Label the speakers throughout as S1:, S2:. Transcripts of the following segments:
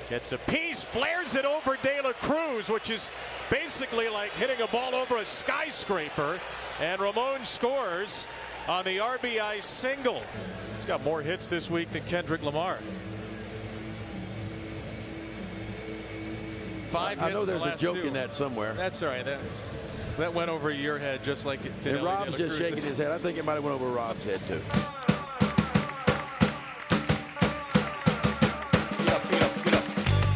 S1: Gets a piece, flares it over De La Cruz, which is basically like hitting a ball over a skyscraper. And Ramon scores on the RBI single. He's got more hits this week than Kendrick Lamar. 5 hits.
S2: I know
S1: in the
S2: there's a
S1: last
S2: joke
S1: 2.
S2: in that somewhere.
S1: That's all right. That went over your head just like it did.
S2: And Rob's just shaking his head. I think it might have went over Rob's head too. Get up, get up, get up.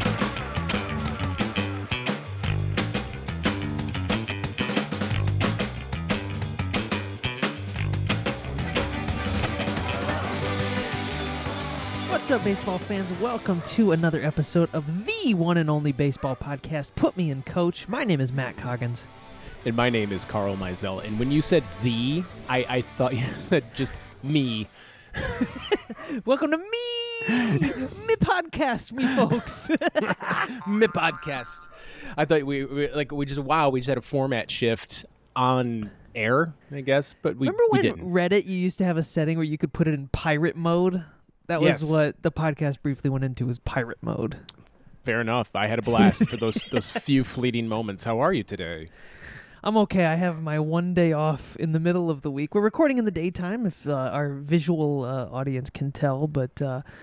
S3: What's up, baseball fans? Welcome to another episode of the one and only baseball podcast, Put Me in Coach. My name is Matt Coggins.
S4: And my name is Carl Mizell. And when you said the, I thought you said just me.
S3: Welcome to me podcast, me folks.
S4: Me podcast. I thought we just had a format shift on air, I guess, but we
S3: Remember when
S4: didn't.
S3: Reddit, you used to have a setting where you could put it in pirate mode? That was
S4: Yes.
S3: what the podcast briefly went into, was pirate mode.
S4: Fair enough. I had a blast for those few fleeting moments. How are you today?
S3: I'm okay. I have my one day off in the middle of the week. We're recording in the daytime, if our visual audience can tell, but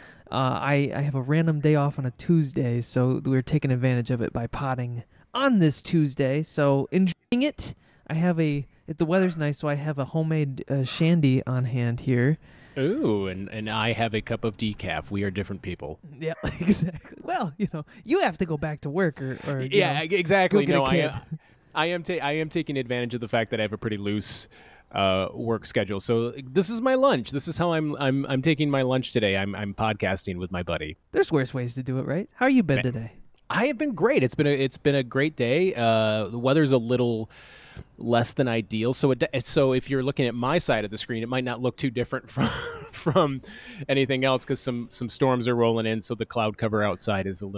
S3: I have a random day off on a Tuesday, so we're taking advantage of it by potting on this Tuesday. So enjoying it. The weather's nice, so I have a homemade shandy on hand here.
S4: Ooh, and I have a cup of decaf. We are different people.
S3: Yeah, exactly. Well, you have to go back to work or
S4: Yeah, exactly.
S3: go get a
S4: No,
S3: kid.
S4: I am taking advantage of the fact that I have a pretty loose work schedule. So this is my lunch. This is how I'm taking my lunch today. I'm podcasting with my buddy.
S3: There's worse ways to do it, right? How are you been today?
S4: I have been great. It's been a great day. The weather's a little less than ideal. So if you're looking at my side of the screen, it might not look too different from anything else because some storms are rolling in. So the cloud cover outside is a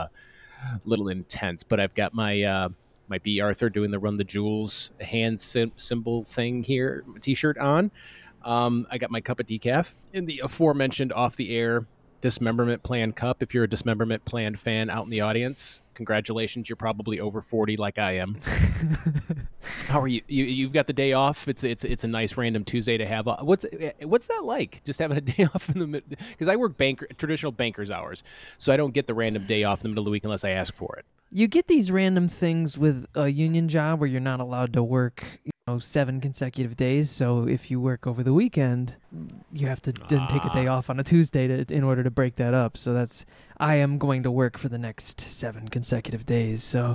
S4: little intense. But I've got my B. Arthur doing the Run the Jewels hand symbol thing here, T-shirt on. I got my cup of decaf in the aforementioned off the air Dismemberment Plan cup. If you're a Dismemberment Plan fan out in the audience, congratulations. You're probably over 40 like I am. How are you? You've got the day off. It's a nice random Tuesday to have. What's that like? Just having a day off in the middle? Because I work traditional banker's hours, so I don't get the random day off in the middle of the week unless I ask for it.
S3: You get these random things with a union job where you're not allowed to work 7 consecutive days. So if you work over the weekend, you have to then take a day off on a Tuesday in order to break that up. So I am going to work for the next 7 consecutive days. So,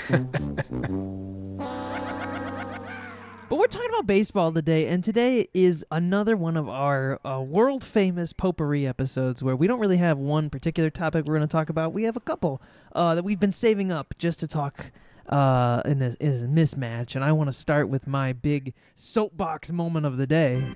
S3: but we're talking about baseball today, and today is another one of our world-famous potpourri episodes where we don't really have one particular topic we're going to talk about. We have a couple that we've been saving up just to talk in a mismatch, and I want to start with my big soapbox moment of the day.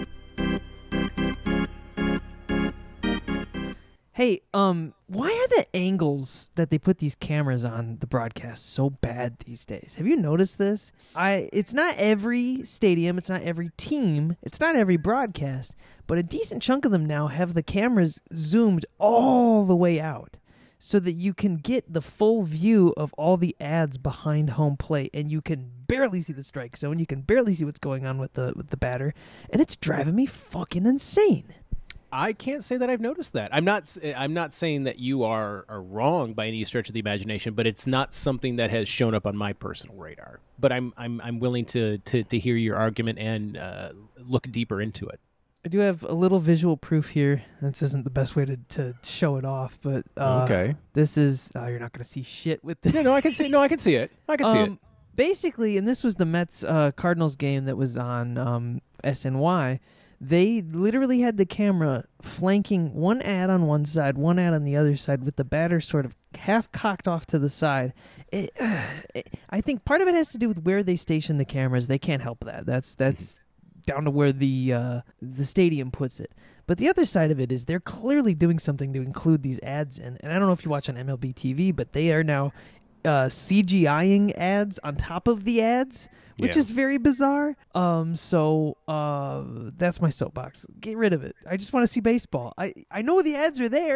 S3: Hey, why are the angles that they put these cameras on the broadcast so bad these days? Have you noticed this? It's not every stadium, it's not every team, it's not every broadcast, but a decent chunk of them now have the cameras zoomed all the way out so that you can get the full view of all the ads behind home plate, and you can barely see the strike zone, you can barely see what's going on with the batter, and it's driving me fucking insane.
S4: I can't say that I've noticed that. I'm not saying that you are wrong by any stretch of the imagination, but it's not something that has shown up on my personal radar. But I'm willing to hear your argument and look deeper into it.
S3: I do have a little visual proof here. This isn't the best way to show it off, but
S4: okay.
S3: This is you're not going to see shit with this.
S4: No, I can see. No, I can see it. I can see it.
S3: Basically, and this was the Mets Cardinals game that was on SNY. They literally had the camera flanking one ad on one side, one ad on the other side, with the batter sort of half cocked off to the side. I think part of it has to do with where they station the cameras. They can't help that. That's down to where the stadium puts it. But the other side of it is they're clearly doing something to include these ads in. And I don't know if you watch on MLB TV, but they are now CGIing ads on top of the ads, which is very bizarre. So that's my soapbox. Get rid of it. I just want to see baseball. I know the ads are there.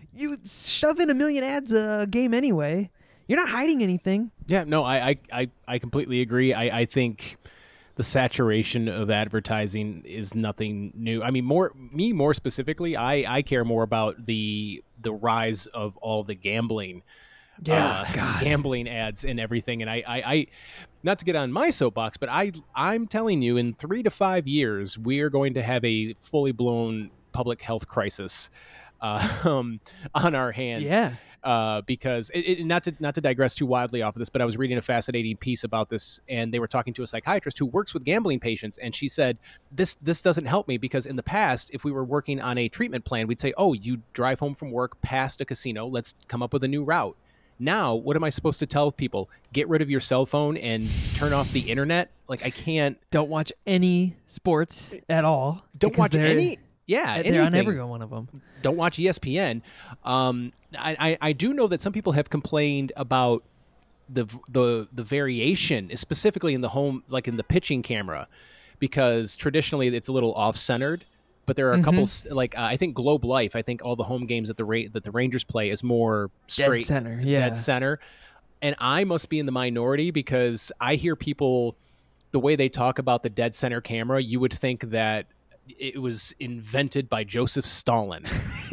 S3: You shove in a million ads a game anyway. You're not hiding anything.
S4: Yeah, no, I completely agree. I think the saturation of advertising is nothing new. I mean, more specifically, I care more about the rise of all the gambling. Gambling ads and everything. And I not to get on my soapbox, but I'm telling you, in 3 to 5 years, we are going to have a fully blown public health crisis on our hands.
S3: Yeah.
S4: Because not to digress too wildly off of this, but I was reading a fascinating piece about this, and they were talking to a psychiatrist who works with gambling patients, and she said, this doesn't help me because in the past, if we were working on a treatment plan, we'd say, oh, you drive home from work past a casino, let's come up with a new route. Now, what am I supposed to tell people? Get rid of your cell phone and turn off the internet? Like, I can't.
S3: Don't watch any sports at all.
S4: Don't watch any. Yeah,
S3: they're on every one of them.
S4: Don't watch ESPN. I do know that some people have complained about the variation, specifically in the home, like in the pitching camera, because traditionally it's a little off-centered. But there are a couple, like I think Globe Life. I think all the home games that the Rangers play is more straight dead center. And I must be in the minority because I hear people, the way they talk about the dead center camera, you would think that it was invented by Joseph Stalin.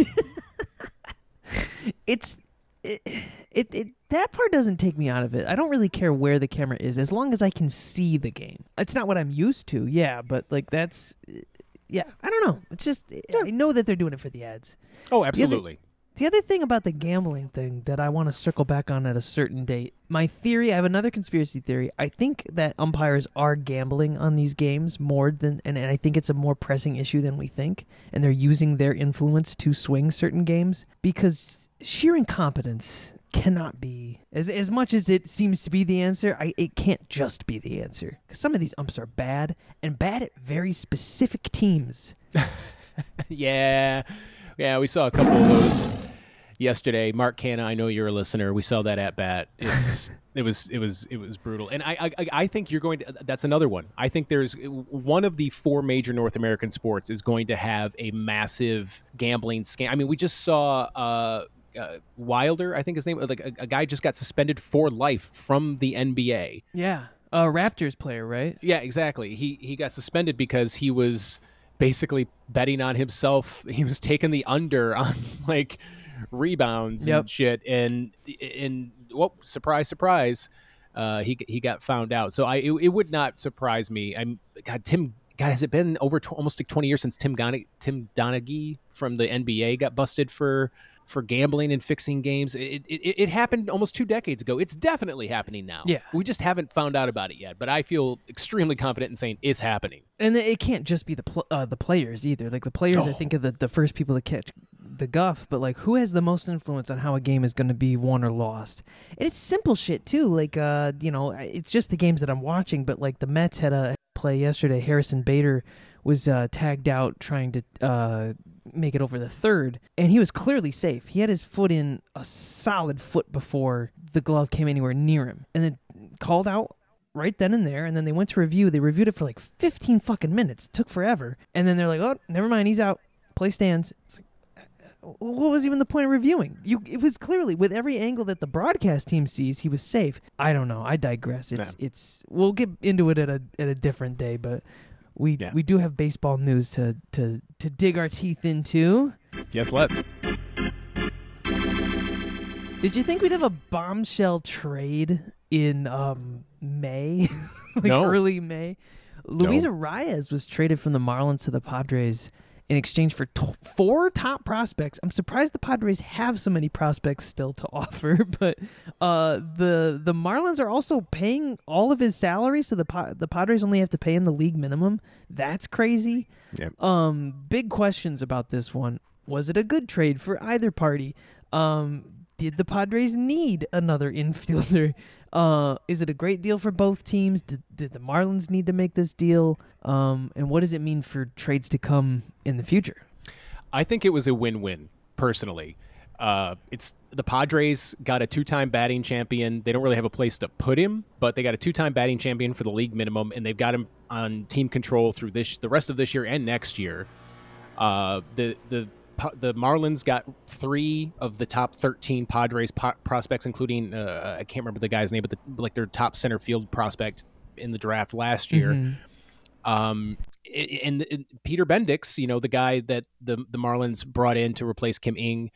S3: That part doesn't take me out of it. I don't really care where the camera is as long as I can see the game. It's not what I'm used to, but like that's. Yeah, I don't know. It's just, I know that they're doing it for the ads.
S4: Oh, absolutely.
S3: The other thing about the gambling thing that I want to circle back on at a certain date, my theory, I have another conspiracy theory. I think that umpires are gambling on these games more than, and I think it's a more pressing issue than we think, and they're using their influence to swing certain games because sheer incompetence cannot be, as much as it seems to be the answer, it can't just be the answer. Because some of these umps are bad, and bad at very specific teams.
S4: Yeah, we saw a couple of those yesterday. Mark Canna, I know you're a listener. We saw that at bat. It was brutal. And I think you're going to, that's another one. I think there's one of the 4 major North American sports is going to have a massive gambling scam. I mean, we just saw Wilder, I think his name, like a guy just got suspended for life from the NBA.
S3: Yeah, a Raptors player, right?
S4: Yeah, exactly. He got suspended because he was basically betting on himself. He was taking the under on like rebounds and shit, and well, surprise, he got found out. So it would not surprise me. Has it been over almost like 20 years since Tim Donaghy from the NBA got busted for gambling and fixing games? It happened almost 2 decades ago. It's definitely happening now.
S3: Yeah.
S4: We just haven't found out about it yet, but I feel extremely confident in saying it's happening.
S3: And it can't just be the players either. Like the players, I think, are the first people to catch the guff, but like who has the most influence on how a game is going to be won or lost? And it's simple shit too. Like, it's just the games that I'm watching, but like the Mets had a play yesterday. Harrison Bader was tagged out trying to make it over the third, and he was clearly safe. He had his foot in a solid foot before the glove came anywhere near him, and then called out right then and there, and then they went to review. They reviewed it for like 15 fucking minutes. It took forever, and then they're like, oh, never mind, he's out. Play stands. It's like, what was even the point of reviewing? It was clearly, with every angle that the broadcast team sees, he was safe. I don't know. I digress. It's we'll get into it at a different day, but we do have baseball news to dig our teeth into.
S4: Yes, let's.
S3: Did you think we'd have a bombshell trade in May?
S4: No.
S3: Early May? Luis Arias was traded from the Marlins to the Padres in exchange for 4 top prospects. I'm surprised the Padres have so many prospects still to offer, but the Marlins are also paying all of his salary, so the Padres only have to pay him the league minimum. That's crazy.
S4: Yep.
S3: Big questions about this one. Was it a good trade for either party? Did the Padres need another infielder? Is it a great deal for both teams? Did the Marlins need to make this deal? And what does it mean for trades to come in the future?
S4: I think it was a win-win, personally. It's the Padres got a 2-time batting champion. They don't really have a place to put him, but they got a 2-time batting champion for the league minimum, and they've got him on team control through the rest of this year and next year. The the Marlins got 3 of the top 13 Padres prospects, including I can't remember the guy's name, but like their top center field prospect in the draft last year. And Peter Bendix, you know, the guy that the Marlins brought in to replace Kim Ng,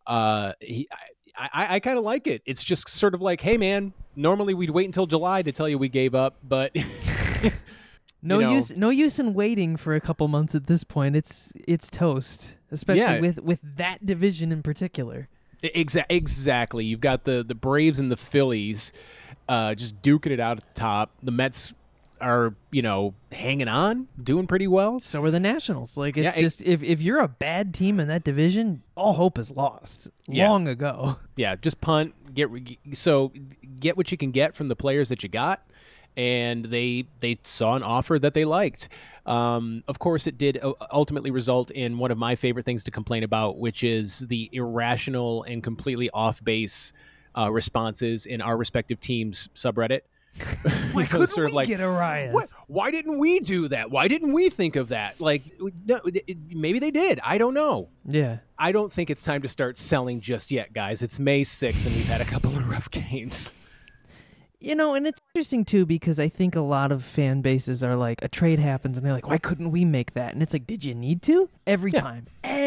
S4: I kind of like it. It's just sort of like, hey man, normally we'd wait until July to tell you we gave up, but
S3: no use in waiting for a couple months at this point. It's toast, especially with that division in particular.
S4: Exactly. You've got the Braves and the Phillies just duking it out at the top. The Mets are, you know, hanging on, doing pretty well.
S3: So are the Nationals. Like, it's just if you're a bad team in that division, all hope is lost long ago.
S4: Yeah, just punt. Get what you can get from the players that you got, and they saw an offer that they liked. Of course, it did ultimately result in one of my favorite things to complain about, which is the irrational and completely off-base responses in our respective teams' subreddit.
S3: Why couldn't we get Arias?
S4: Why didn't we do that? Why didn't we think of that? Like, no, maybe they did. I don't know.
S3: Yeah.
S4: I don't think it's time to start selling just yet, guys. It's May 6th, and we've had a couple of rough games.
S3: You know, and it's interesting, too, because I think a lot of fan bases are like, a trade happens, and they're like, why couldn't we make that? And it's like, did you need to? Every time.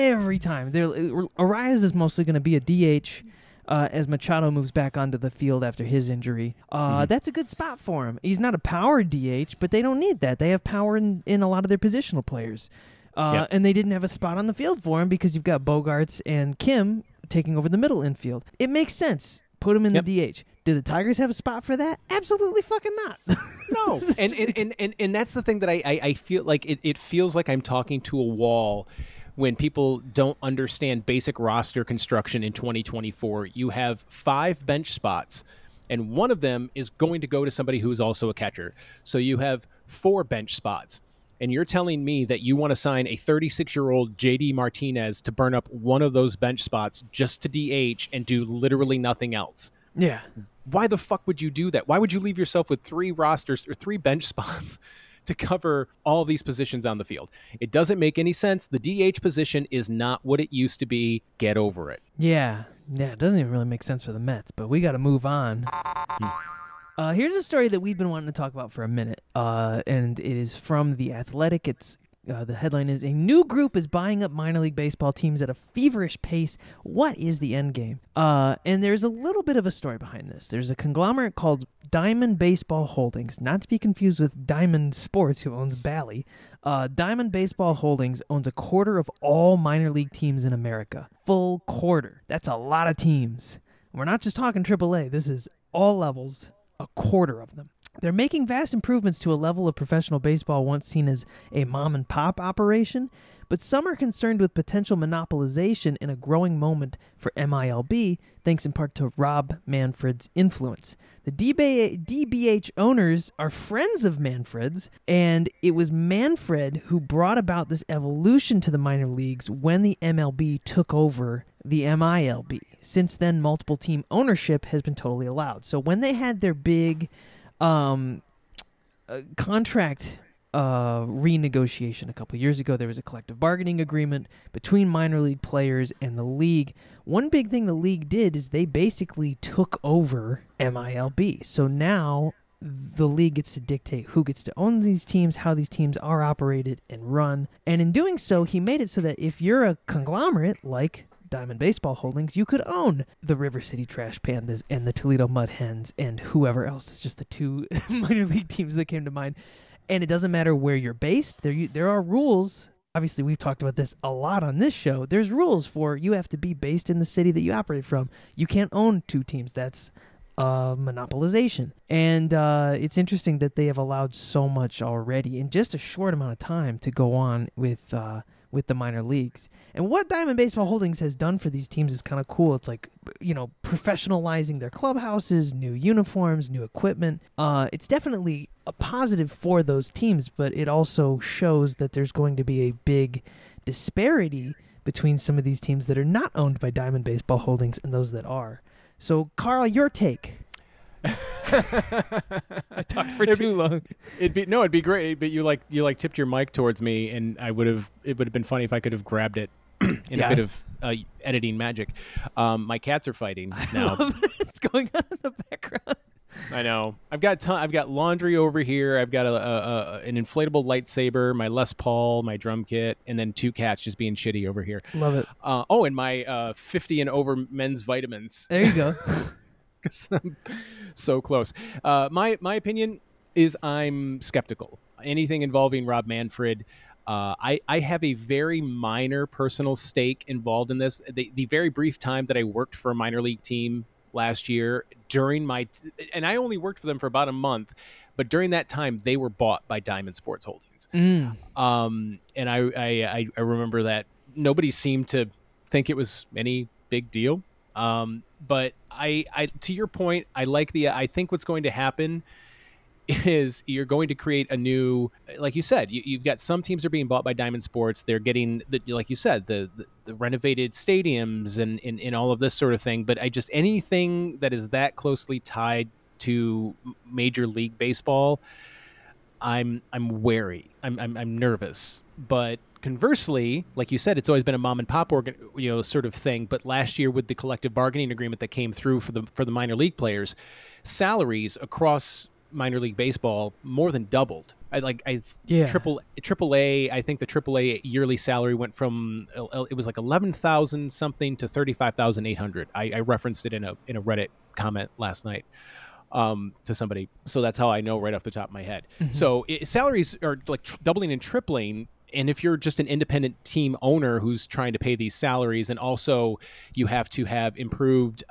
S3: Arias is mostly going to be a DH. As Machado moves back onto the field after his injury. That's a good spot for him. He's not a power DH, but they don't need that. They have power in a lot of their positional players. And they didn't have a spot on the field for him because you've got Bogarts and Kim taking over the middle infield. It makes sense. Put him in the DH. Do the Tigers have a spot for that? Absolutely fucking not.
S4: No. and that's the thing that I feel like it feels like I'm talking to a wall when people don't understand basic roster construction in 2024. You have 5 bench spots, and one of them is going to go to somebody who is also a catcher. So you have 4 bench spots, and you're telling me that you want to sign a 36-year-old JD Martinez to burn up one of those bench spots just to DH and do literally nothing else.
S3: Yeah.
S4: Why the fuck would you do that? Why would you leave yourself with 3 rosters or 3 bench spots to cover all these positions on the field? It doesn't make any sense. The DH position is not what it used to be. Get over it.
S3: Yeah, it doesn't even really make sense for the Mets, but we got to move on. Here's a story that we've been wanting to talk about for a minute, and it is from The Athletic. It's the headline is, a new group is buying up minor league baseball teams at a feverish pace. What is the end game? And there's a little bit of a story behind this. There's a conglomerate called Diamond Baseball Holdings, not to be confused with Diamond Sports, who owns Bally. Diamond Baseball Holdings owns a quarter of all minor league teams in America. Full quarter. That's a lot of teams. We're not just talking AAA. This is all levels, a quarter of them. They're making vast improvements to a level of professional baseball once seen as a mom-and-pop operation, but some are concerned with potential monopolization in a growing moment for MILB, thanks in part to Rob Manfred's influence. The DBH owners are friends of Manfred's, and it was Manfred who brought about this evolution to the minor leagues when the MLB took over the MILB. Since then, multiple team ownership has been totally allowed. So when they had their big contract renegotiation a couple years ago, there was a collective bargaining agreement between minor league players and the league. One big thing the league did is they basically took over MILB. So now the league gets to dictate who gets to own these teams, how these teams are operated and run. And in doing so, he made it so that if you're a conglomerate like Diamond Baseball Holdings, you could own the River City Trash Pandas and the Toledo Mud Hens and whoever else. It's just the 2 minor league teams that came to mind. And it doesn't matter where you're based. There are rules. Obviously, we've talked about this a lot on this show. There's rules for you have to be based in the city that you operate from. You can't own 2 teams. That's monopolization. And it's interesting that they have allowed so much already in just a short amount of time to go on with the minor leagues. And what Diamond Baseball Holdings has done for these teams is kind of cool. It's like, you know, professionalizing their clubhouses, new uniforms, new equipment. It's definitely a positive for those teams, but it also shows that there's going to be a big disparity between some of these teams that are not owned by Diamond Baseball Holdings and those that are. So, Carl, your take. I talked for too long.
S4: It'd be great, but you tipped your mic towards me, and it would have been funny if I could have grabbed it in a bit of editing magic. My cats are fighting now.
S3: What's going on in the background?
S4: I know. I've got laundry over here. I've got an inflatable lightsaber, my Les Paul, my drum kit, and then 2 cats just being shitty over here.
S3: Love it.
S4: And my 50 and over men's vitamins.
S3: There you go.
S4: 'Cause I'm so close. My opinion is I'm skeptical. Anything involving Rob Manfred. I have a very minor personal stake involved in this. The very brief time that I worked for a minor league team last year and I only worked for them for about a month, but during that time they were bought by Diamond Sports Holdings. And I remember that nobody seemed to think it was any big deal. But I to your point, I think what's going to happen is you're going to create a new, like you said, you've got some teams are being bought by Diamond Sports. They're getting like you said, the renovated stadiums and all of this sort of thing. But anything that is that closely tied to Major League Baseball, I'm wary. I'm nervous. But conversely, like you said, it's always been a mom and pop sort of thing. But last year with the collective bargaining agreement that came through for the minor league players, salaries across minor league baseball more than doubled. Triple A. I think the AAA yearly salary went from it was like 11,000 something to 35,800. I referenced it in a Reddit comment last night to somebody, so that's how I know right off the top of my head. Mm-hmm. So salaries are like doubling and tripling. And if you're just an independent team owner who's trying to pay these salaries, and also you have to have improved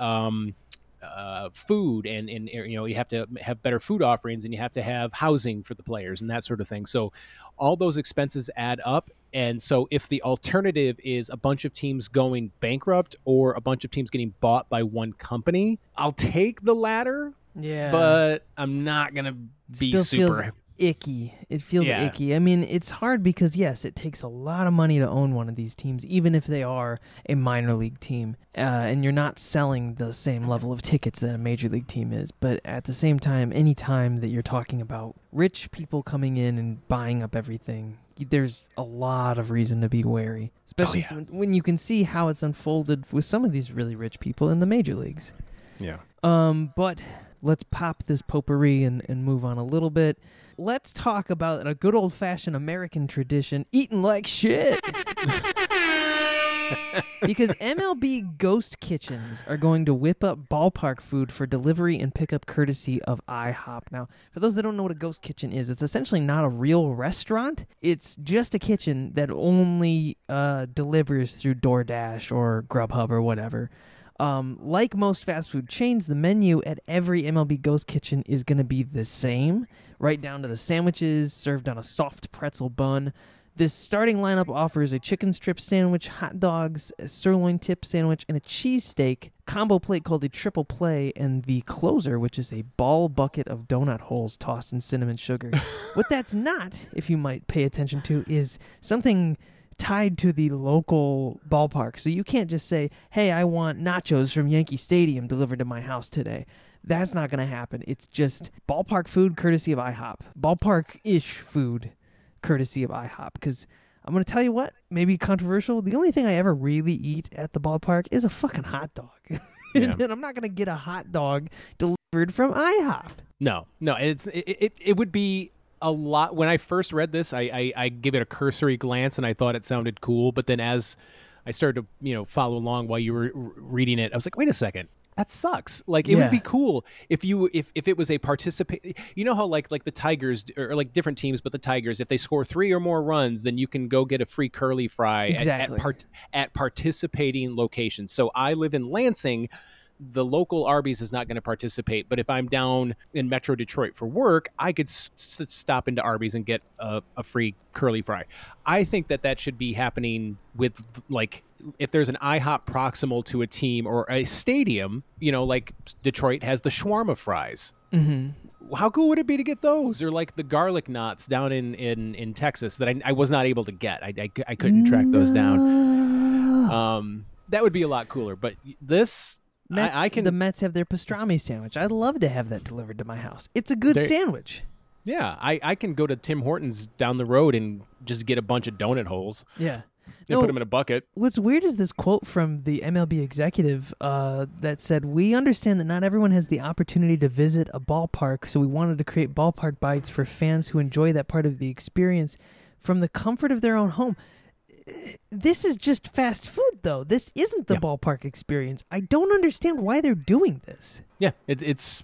S4: food and you have to have better food offerings, and you have to have housing for the players and that sort of thing. So all those expenses add up. And so if the alternative is a bunch of teams going bankrupt or a bunch of teams getting bought by one company, I'll take the latter. Yeah. But I'm not going to be super
S3: icky. It feels icky. I mean, it's hard because, yes, it takes a lot of money to own one of these teams, even if they are a minor league team, and you're not selling the same level of tickets that a major league team is. But at the same time, any time that you're talking about rich people coming in and buying up everything, there's a lot of reason to be wary, especially when you can see how it's unfolded with some of these really rich people in the major leagues.
S4: Yeah.
S3: But let's pop this potpourri and move on a little bit. Let's talk about a good old-fashioned American tradition, eating like shit. Because MLB Ghost Kitchens are going to whip up ballpark food for delivery and pickup courtesy of IHOP. Now, for those that don't know what a ghost kitchen is, it's essentially not a real restaurant. It's just a kitchen that only delivers through DoorDash or Grubhub or whatever. Like most fast food chains, the menu at every MLB Ghost Kitchen is going to be the same, right down to the sandwiches served on a soft pretzel bun. This starting lineup offers a chicken strip sandwich, hot dogs, a sirloin tip sandwich, and a cheesesteak combo plate called a triple play, and the closer, which is a ball bucket of donut holes tossed in cinnamon sugar. What that's not, if you might pay attention to, is something tied to the local ballpark. So you can't just say, hey, I want nachos from Yankee Stadium delivered to my house today. That's not going to happen. It's just ballpark food courtesy of IHOP. Ballpark-ish food courtesy of IHOP. Because I'm going to tell you what, maybe controversial, the only thing I ever really eat at the ballpark is a fucking hot dog. And I'm not going to get a hot dog delivered from IHOP.
S4: No, it would be a lot. When I first read this, I gave it a cursory glance and I thought it sounded cool. But then as I started to follow along while you were reading it, I was like, wait a second, that sucks. Like it would be cool if it was a participate. You know how like the Tigers or like different teams, but the Tigers, if they score 3 or more runs, then you can go get a free curly fry at participating locations. So I live in Lansing. The local Arby's is not going to participate, but if I'm down in Metro Detroit for work, I could stop into Arby's and get a free curly fry. I think that should be happening with, like, if there's an IHOP proximal to a team or a stadium, like Detroit has the shawarma fries. Mm-hmm. How cool would it be to get those? Or like the garlic knots down in Texas that I was not able to get. I couldn't track those down. That would be a lot cooler, but this...
S3: The Mets have their pastrami sandwich. I'd love to have that delivered to my house. It's a good sandwich.
S4: Yeah, I can go to Tim Hortons down the road and just get a bunch of donut holes.
S3: Yeah.
S4: They put them in a bucket.
S3: What's weird is this quote from the MLB executive that said, "We understand that not everyone has the opportunity to visit a ballpark, so we wanted to create ballpark bites for fans who enjoy that part of the experience from the comfort of their own home." This is just fast food, though. This isn't the ballpark experience. I don't understand why they're doing this.
S4: Yeah, it's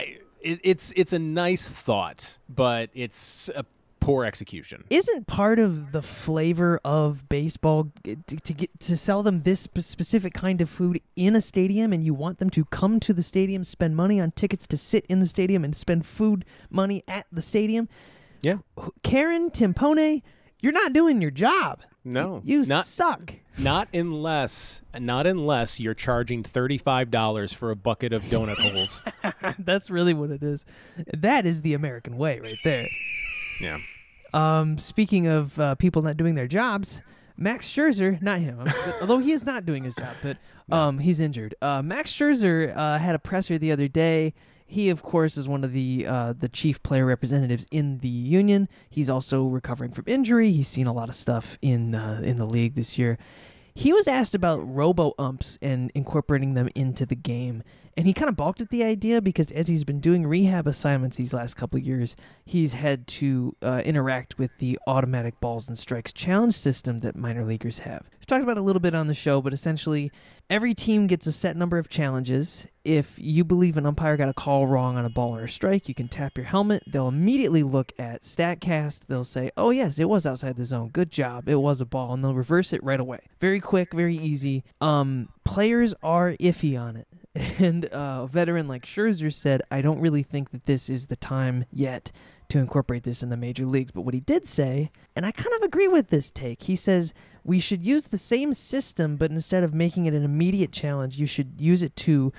S4: a nice thought, but it's a poor execution.
S3: Isn't part of the flavor of baseball to sell them this specific kind of food in a stadium, and you want them to come to the stadium, spend money on tickets to sit in the stadium, and spend food money at the stadium?
S4: Yeah.
S3: Karen Timpone, you're not doing your job.
S4: No,
S3: you suck.
S4: Not unless you're charging $35 for a bucket of donut holes.
S3: That's really what it is. That is the American way right there.
S4: Yeah.
S3: Speaking of people not doing their jobs, Max Scherzer, not him, although he is not doing his job, but he's injured. Max Scherzer had a presser the other day. He, of course, is one of the chief player representatives in the union. He's also recovering from injury. He's seen a lot of stuff in the league this year. He was asked about robo-umps and incorporating them into the game, and he kind of balked at the idea because as he's been doing rehab assignments these last couple of years, he's had to interact with the automatic balls and strikes challenge system that minor leaguers have. We've talked about it a little bit on the show, but essentially every team gets a set number of challenges. If you believe an umpire got a call wrong on a ball or a strike, you can tap your helmet. They'll immediately look at StatCast. They'll say, oh, yes, it was outside the zone. Good job. It was a ball. And they'll reverse it right away. Very quick, very easy. Players are iffy on it. And a veteran like Scherzer said, I don't really think that this is the time yet to incorporate this in the major leagues. But what he did say, and I kind of agree with this take, he says we should use the same system, but instead of making it an immediate challenge, you should use it to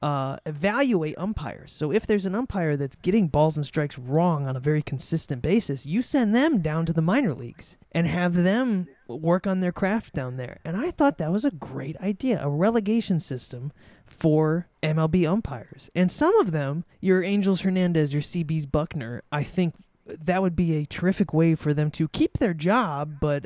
S3: evaluate umpires. So if there's an umpire that's getting balls and strikes wrong on a very consistent basis, you send them down to the minor leagues and have them work on their craft down there. And I thought that was a great idea, a relegation system for MLB umpires. And some of them, your Angels Hernandez, your CB's Buckner, I think that would be a terrific way for them to keep their job, but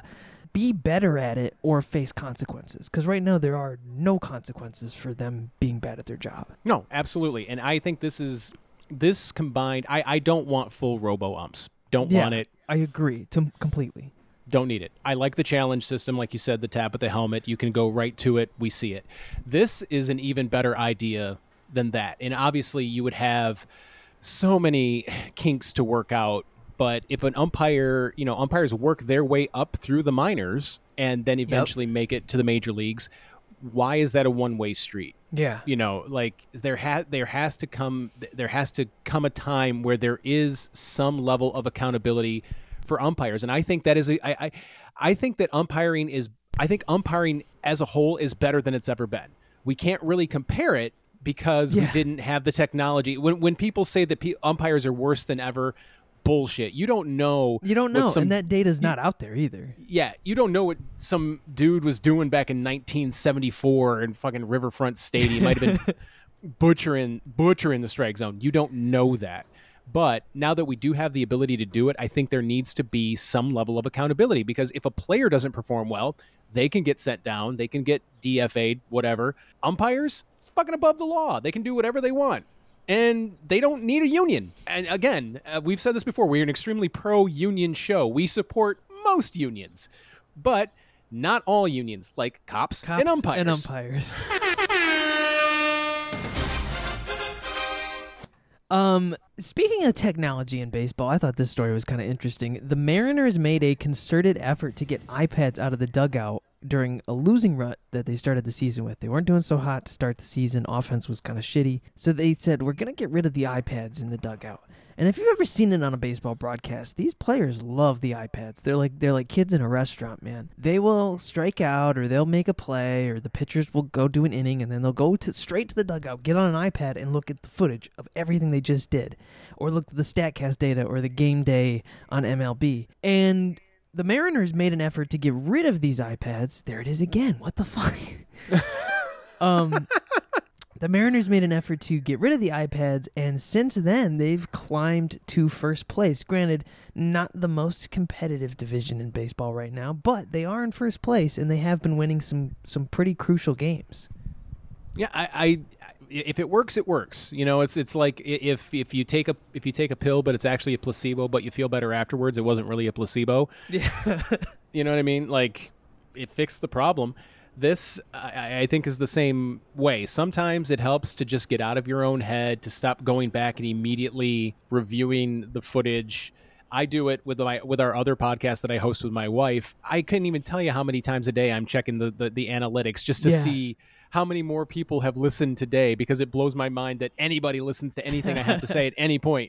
S3: be better at it or face consequences. Because right now there are no consequences for them being bad at their job.
S4: No, absolutely. And I think this combined, I don't want full robo-umps. Don't want it.
S3: I agree completely.
S4: Don't need it. I like the challenge system, like you said, the tap at the helmet. You can go right to it. We see it. This is an even better idea than that. And obviously you would have so many kinks to work out. But if an umpire, umpires work their way up through the minors and then eventually make it to the major leagues, why is that a one-way street?
S3: Yeah.
S4: There has to come a time where there is some level of accountability for umpires. And I think that is I think umpiring as a whole is better than it's ever been. We can't really compare it because we didn't have the technology. When people say that umpires are worse than ever, bullshit. You don't know,
S3: and that data's not out there either.
S4: Yeah, you don't know what some dude was doing back in 1974 in fucking Riverfront Stadium. He might have been butchering the strike zone. You don't know that. But now that we do have the ability to do it, I think there needs to be some level of accountability, because if a player doesn't perform well, they can get sent down, they can get DFA'd, whatever. Umpires, fucking above the law. They can do whatever they want. And they don't need a union. And again, we've said this before, we're an extremely pro-union show. We support most unions, but not all unions, like cops and umpires.
S3: Speaking of technology in baseball, I thought this story was kind of interesting. The Mariners made a concerted effort to get iPads out of the dugout during a losing rut that they started the season with. They weren't doing so hot to start the season. Offense was kind of shitty. So they said, we're going to get rid of the iPads in the dugout. And if you've ever seen it on a baseball broadcast, these players love the iPads. They're like kids in a restaurant, man. They will strike out, or they'll make a play, or the pitchers will go do an inning, and then they'll go straight to the dugout, get on an iPad, and look at the footage of everything they just did, or look at the StatCast data or the game day on MLB. And the Mariners made an effort to get rid of these iPads. There it is again. What the fuck? The Mariners made an effort to get rid of the iPads, and since then, they've climbed to first place. Granted, not the most competitive division in baseball right now, but they are in first place, and they have been winning some pretty crucial games.
S4: Yeah, I if it works, it works. You know, it's like if you take a pill, but it's actually a placebo, but you feel better afterwards. It wasn't really a placebo.
S3: Yeah,
S4: you know what I mean? Like, it fixed the problem. This, I think, is the same way. Sometimes it helps to just get out of your own head, to stop going back and immediately reviewing the footage. I do it with our other podcast that I host with my wife. I couldn't even tell you how many times a day I'm checking the analytics just to see how many more people have listened today, because it blows my mind that anybody listens to anything I have to say at any point.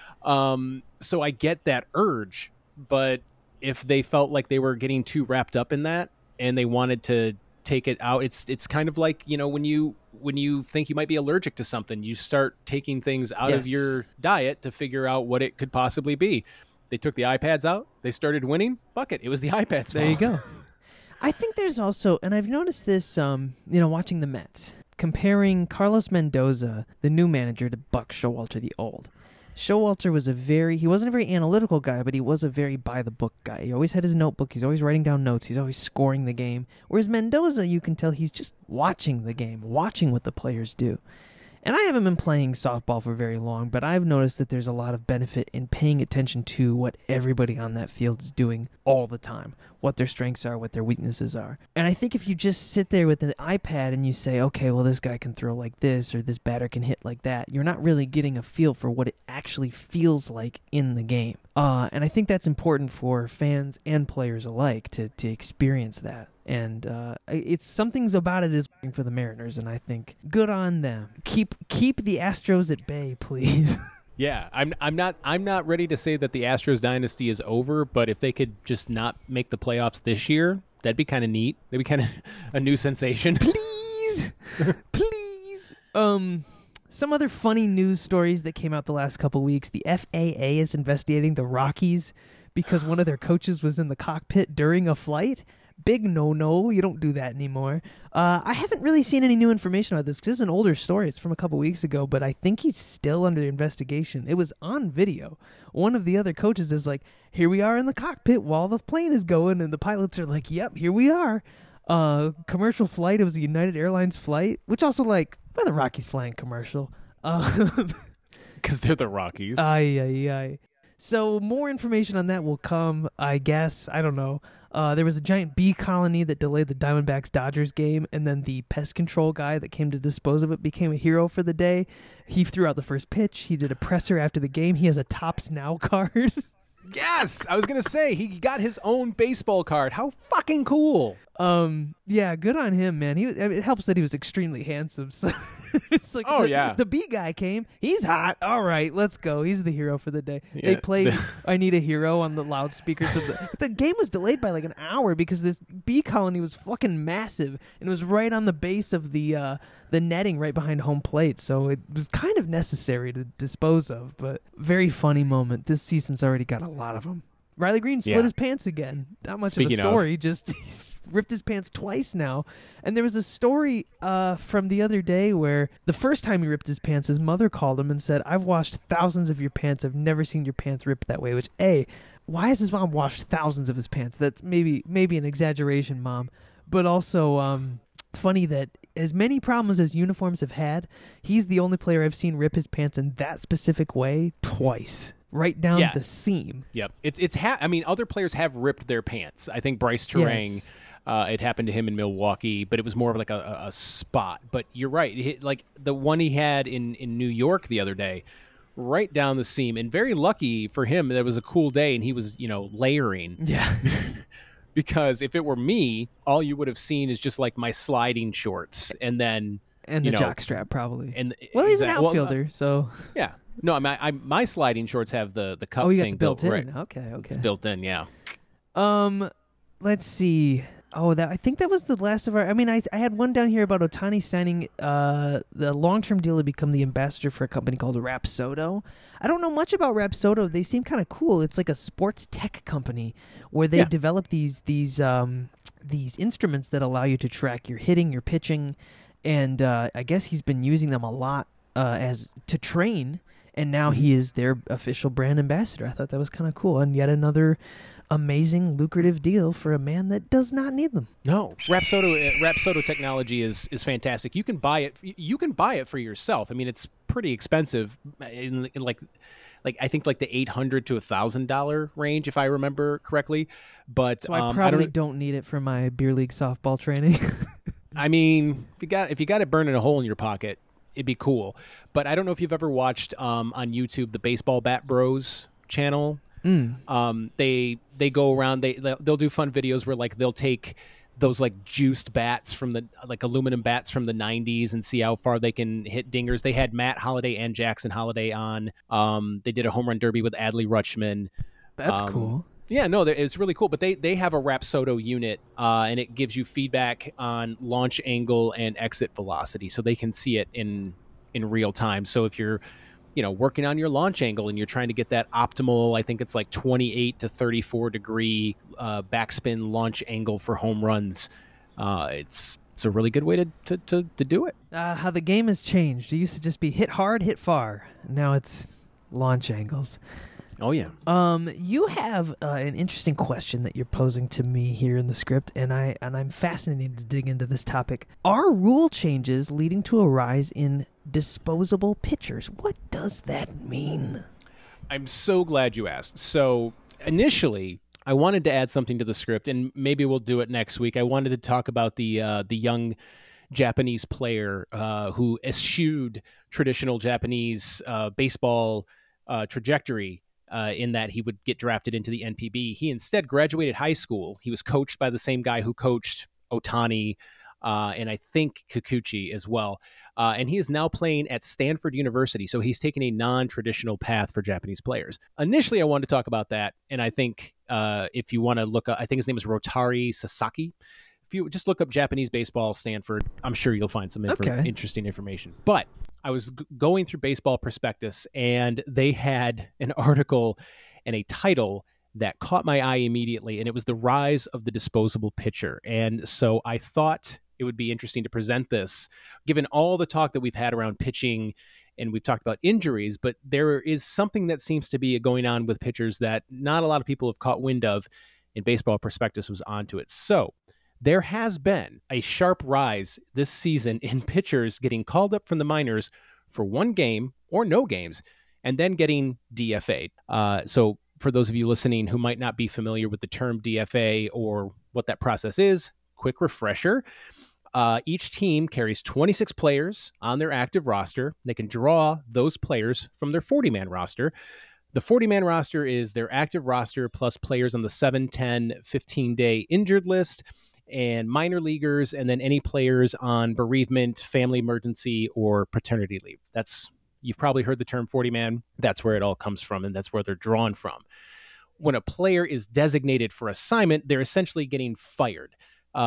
S4: So I get that urge, but if they felt like they were getting too wrapped up in that and they wanted to take it out, it's kind of like, you know, when you think you might be allergic to something, you start taking things out of your diet to figure out what it could possibly be. They took the iPads out, they started winning. Fuck it was the iPads.
S3: There you go. I think there's also, and I've noticed this, watching the Mets, comparing Carlos Mendoza, the new manager, to Buck Showalter, the old. Showalter he wasn't a very analytical guy, but he was a very by-the-book guy. He always had his notebook. He's always writing down notes. He's always scoring the game. Whereas Mendoza, you can tell he's just watching the game, watching what the players do. And I haven't been playing softball for very long, but I've noticed that there's a lot of benefit in paying attention to what everybody on that field is doing all the time, what their strengths are, what their weaknesses are. And I think if you just sit there with an iPad and you say, okay, well, this guy can throw like this or this batter can hit like that, you're not really getting a feel for what it actually feels like in the game. And I think that's important for fans and players alike to experience that. And it's something's about it is for the Mariners, and I think good on them. Keep the Astros at bay, please.
S4: Yeah, I'm not ready to say that the Astros dynasty is over, but if they could just not make the playoffs this year, that'd be kind of neat. That'd be kind of a new sensation.
S3: Please, please. Some other funny news stories that came out the last couple weeks. The FAA is investigating the Rockies because one of their coaches was in the cockpit during a flight. Big no-no. You don't do that anymore. I haven't really seen any new information about this because it's an older story. It's from a couple weeks ago, but I think he's still under investigation. It was on video. One of the other coaches is like, here we are in the cockpit while the plane is going, and the pilots are like, yep, here we are. Commercial flight. It was a United Airlines flight, which also like, why are the Rockies flying commercial?
S4: Because they're the Rockies.
S3: Aye. So more information on that will come, I guess. I don't know. There was a giant bee colony that delayed the Diamondbacks-Dodgers game, and then the pest control guy that came to dispose of it became a hero for the day. He threw out the first pitch. He did a presser after the game. He has a Topps Now card.
S4: Yes! I was going to say, he got his own baseball card. How fucking cool!
S3: Yeah, good on him, man. It helps that he was extremely handsome. So it's like, the bee guy came. He's hot. All right, let's go. He's the hero for the day. Yeah, they played I Need a Hero on the loudspeakers. The game was delayed by like an hour because this bee colony was fucking massive, and it was right on the base of the netting right behind home plate. So it was kind of necessary to dispose of, but very funny moment. This season's already got a lot of them. Riley Green split his pants again. Not much of a story, just he's ripped his pants twice now. And there was a story from the other day where the first time he ripped his pants, his mother called him and said, I've washed thousands of your pants. I've never seen your pants ripped that way. Which, why has his mom washed thousands of his pants? That's maybe an exaggeration, Mom. But also funny that as many problems as uniforms have had, he's the only player I've seen rip his pants in that specific way twice. Right down the seam.
S4: Yep. I mean, other players have ripped their pants. I think Bryce Terang, it happened to him in Milwaukee, but it was more of like a spot. But you're right. Like the one he had in New York the other day, right down the seam. And very lucky for him, that was a cool day and he was, layering.
S3: Yeah.
S4: Because if it were me, all you would have seen is just like my sliding shorts and then...
S3: And the jockstrap, probably.
S4: He's
S3: an outfielder, so...
S4: Yeah. No, my sliding shorts have the cup
S3: thing
S4: thing
S3: built in.
S4: Right.
S3: Okay.
S4: It's built in, yeah.
S3: Let's see. I think that was the last of our... I mean, I had one down here about Ohtani signing the long-term deal to become the ambassador for a company called Rapsodo. I don't know much about Rapsodo. They seem kind of cool. It's like a sports tech company where they develop these instruments that allow you to track your hitting, your pitching, and I guess he's been using them a lot as to train, and now he is their official brand ambassador. I thought that was kind of cool, and yet another amazing, lucrative deal for a man that does not need them.
S4: No, Rapsodo technology is fantastic. You can buy it. You can buy it for yourself. I mean, it's pretty expensive, in like I think like the $800 to $1,000 range, if I remember correctly. But
S3: so I probably don't need it for my beer league softball training.
S4: I mean, if you got it burning a hole in your pocket, it'd be cool. But I don't know if you've ever watched on YouTube the Baseball Bat Bros channel. They go around, they'll do fun videos where like they'll take those like juiced bats from the like aluminum bats from the 90s and see how far they can hit dingers. They had Matt Holliday and Jackson Holliday on. They did a home run derby with Adley Rutschman.
S3: That's cool.
S4: Yeah, no, it's really cool. But they have a Rapsodo unit, and it gives you feedback on launch angle and exit velocity, so they can see it in real time. So if you're working on your launch angle and you're trying to get that optimal, I think it's like 28 to 34 degree backspin launch angle for home runs, it's a really good way to do it.
S3: How the game has changed. It used to just be hit hard, hit far. Now it's launch angles.
S4: Oh, yeah.
S3: You have an interesting question that you're posing to me here in the script, and I'm fascinated to dig into this topic. Are rule changes leading to a rise in disposable pitchers? What does that mean?
S4: I'm so glad you asked. So initially, I wanted to add something to the script, and maybe we'll do it next week. I wanted to talk about the young Japanese player who eschewed traditional Japanese baseball trajectory. In that he would get drafted into the NPB. He instead graduated high school. He was coached by the same guy who coached Ohtani and I think Kikuchi as well. And he is now playing at Stanford University. So he's taken a non-traditional path for Japanese players. Initially, I wanted to talk about that. And I think if you want to look up, I think his name is Rotari Sasaki. If you just look up Japanese baseball, Stanford, I'm sure you'll find some interesting information. But I was going through Baseball Prospectus, and they had an article and a title that caught my eye immediately, and it was The Rise of the Disposable Pitcher. And so I thought it would be interesting to present this, given all the talk that we've had around pitching, and we've talked about injuries, but there is something that seems to be going on with pitchers that not a lot of people have caught wind of, and Baseball Prospectus was onto it. So there has been a sharp rise this season in pitchers getting called up from the minors for one game or no games and then getting DFA'd. So for those of you listening who might not be familiar with the term DFA or what that process is, quick refresher. Each team carries 26 players on their active roster. They can draw those players from their 40-man roster. The 40-man roster is their active roster plus players on the 7, 10, 15-day injured list, and minor leaguers, and then any players on bereavement, family emergency, or paternity leave. You've probably heard the term 40-man. That's where it all comes from, and that's where they're drawn from. When a player is designated for assignment, they're essentially getting fired.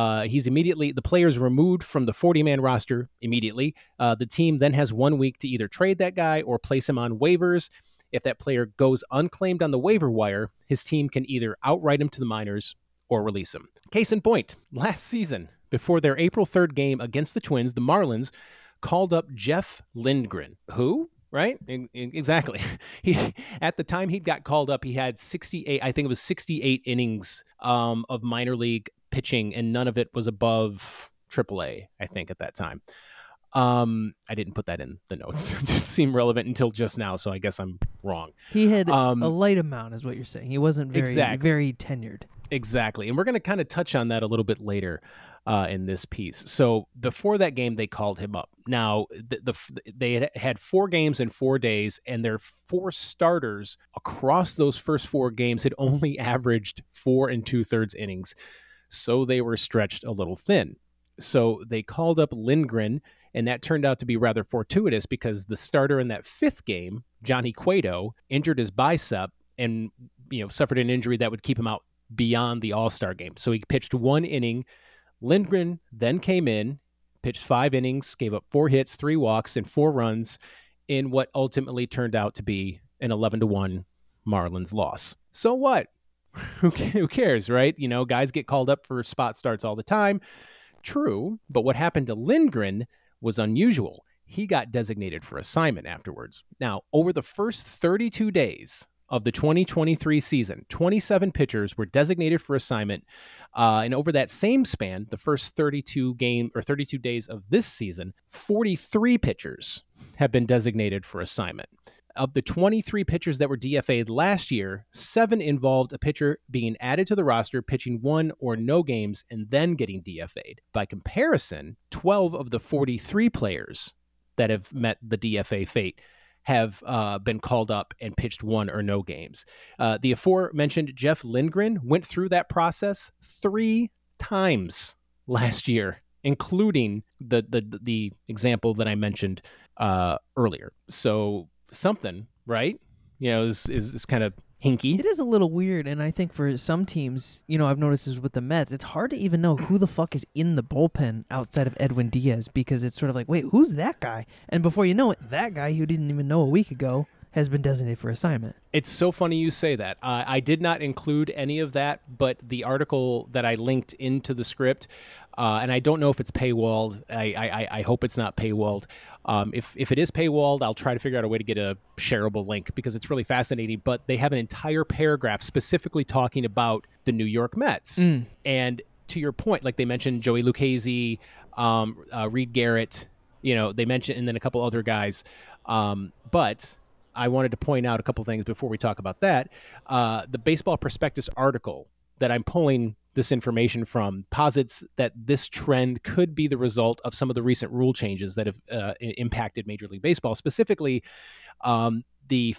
S4: The player is removed from the 40-man roster immediately. The team then has 1 week to either trade that guy or place him on waivers. If that player goes unclaimed on the waiver wire, his team can either outright him to the minors or release him. Case in point, last season, before their April 3rd game against the Twins, the Marlins called up Jeff Lindgren. Who? Right? Exactly. At the time he got called up, he had 68 innings of minor league pitching, and none of it was above AAA, I think, at that time. I didn't put that in the notes. It didn't seem relevant until just now, so I guess I'm wrong.
S3: He had a light amount, is what you're saying. He wasn't very tenured.
S4: Exactly. And we're going to kind of touch on that a little bit later in this piece. So before that game, they called him up. Now, they had 4 games in 4 days, and their 4 starters across those first 4 games had only averaged 4 2/3 innings. So they were stretched a little thin. So they called up Lindgren, and that turned out to be rather fortuitous because the starter in that 5th game, Johnny Cueto, injured his bicep and suffered an injury that would keep him out beyond the All-Star game. So he pitched 1 inning. Lindgren then came in, pitched 5 innings, gave up 4 hits, 3 walks, and 4 runs in what ultimately turned out to be an 11-1 Marlins loss. So what? Who cares, right? Guys get called up for spot starts all the time. True, but what happened to Lindgren was unusual. He got designated for assignment afterwards. Now, over the first 32 days of the 2023 season, 27 pitchers were designated for assignment. And over that same span, the first 32 days of this season, 43 pitchers have been designated for assignment. Of the 23 pitchers that were DFA'd last year, 7 involved a pitcher being added to the roster, pitching 1 or no games, and then getting DFA'd. By comparison, 12 of the 43 players that have met the DFA fate have been called up and pitched 1 or no games. The aforementioned Jeff Lindgren went through that process 3 times last year, including the example that I mentioned earlier. So something, right? Is kind of hinky.
S3: It is a little weird, and I think for some teams, I've noticed this with the Mets, it's hard to even know who the fuck is in the bullpen outside of Edwin Diaz, because it's sort of like, wait, who's that guy? And before you know it, that guy who didn't even know a week ago has been designated for assignment.
S4: It's so funny you say that. I did not include any of that, but the article that I linked into the script, and I don't know if it's paywalled. I hope it's not paywalled. If it is paywalled, I'll try to figure out a way to get a shareable link, because it's really fascinating. But they have an entire paragraph specifically talking about the New York Mets. And to your point, like they mentioned Joey Lucchesi, Reed Garrett, they mentioned, and then a couple other guys. But I wanted to point out a couple things before we talk about that. The Baseball Prospectus article that I'm pulling this information from posits that this trend could be the result of some of the recent rule changes that have impacted Major League Baseball, specifically the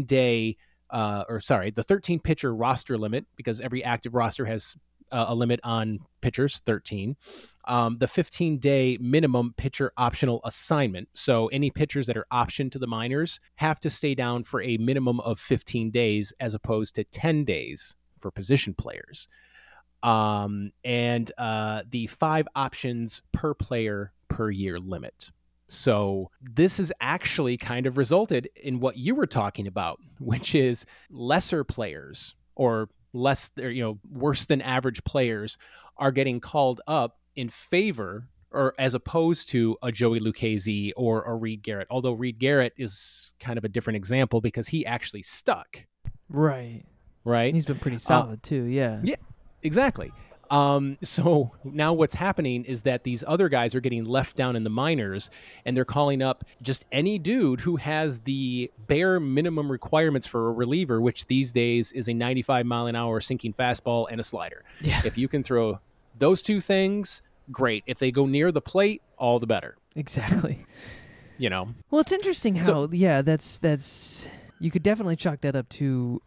S4: 13 pitcher roster limit, because every active roster has a limit on pitchers, 13. The 15-day minimum pitcher optional assignment. So any pitchers that are optioned to the minors have to stay down for a minimum of 15 days as opposed to 10 days for position players. And the 5 options per player per year limit. So this has actually kind of resulted in what you were talking about, which is lesser players or worse than average players are getting called up in favor, or as opposed to a Joey Lucchesi or a Reed Garrett. Although Reed Garrett is kind of a different example because he actually stuck.
S3: Right.
S4: He's
S3: been pretty solid too. Yeah.
S4: Yeah, exactly. So now what's happening is that these other guys are getting left down in the minors, and they're calling up just any dude who has the bare minimum requirements for a reliever, which these days is a 95-mile-an-hour sinking fastball and a slider. Yeah. If you can throw those 2 things, great. If they go near the plate, all the better.
S3: Exactly.
S4: Well,
S3: it's interesting how, that's you could definitely chalk that up to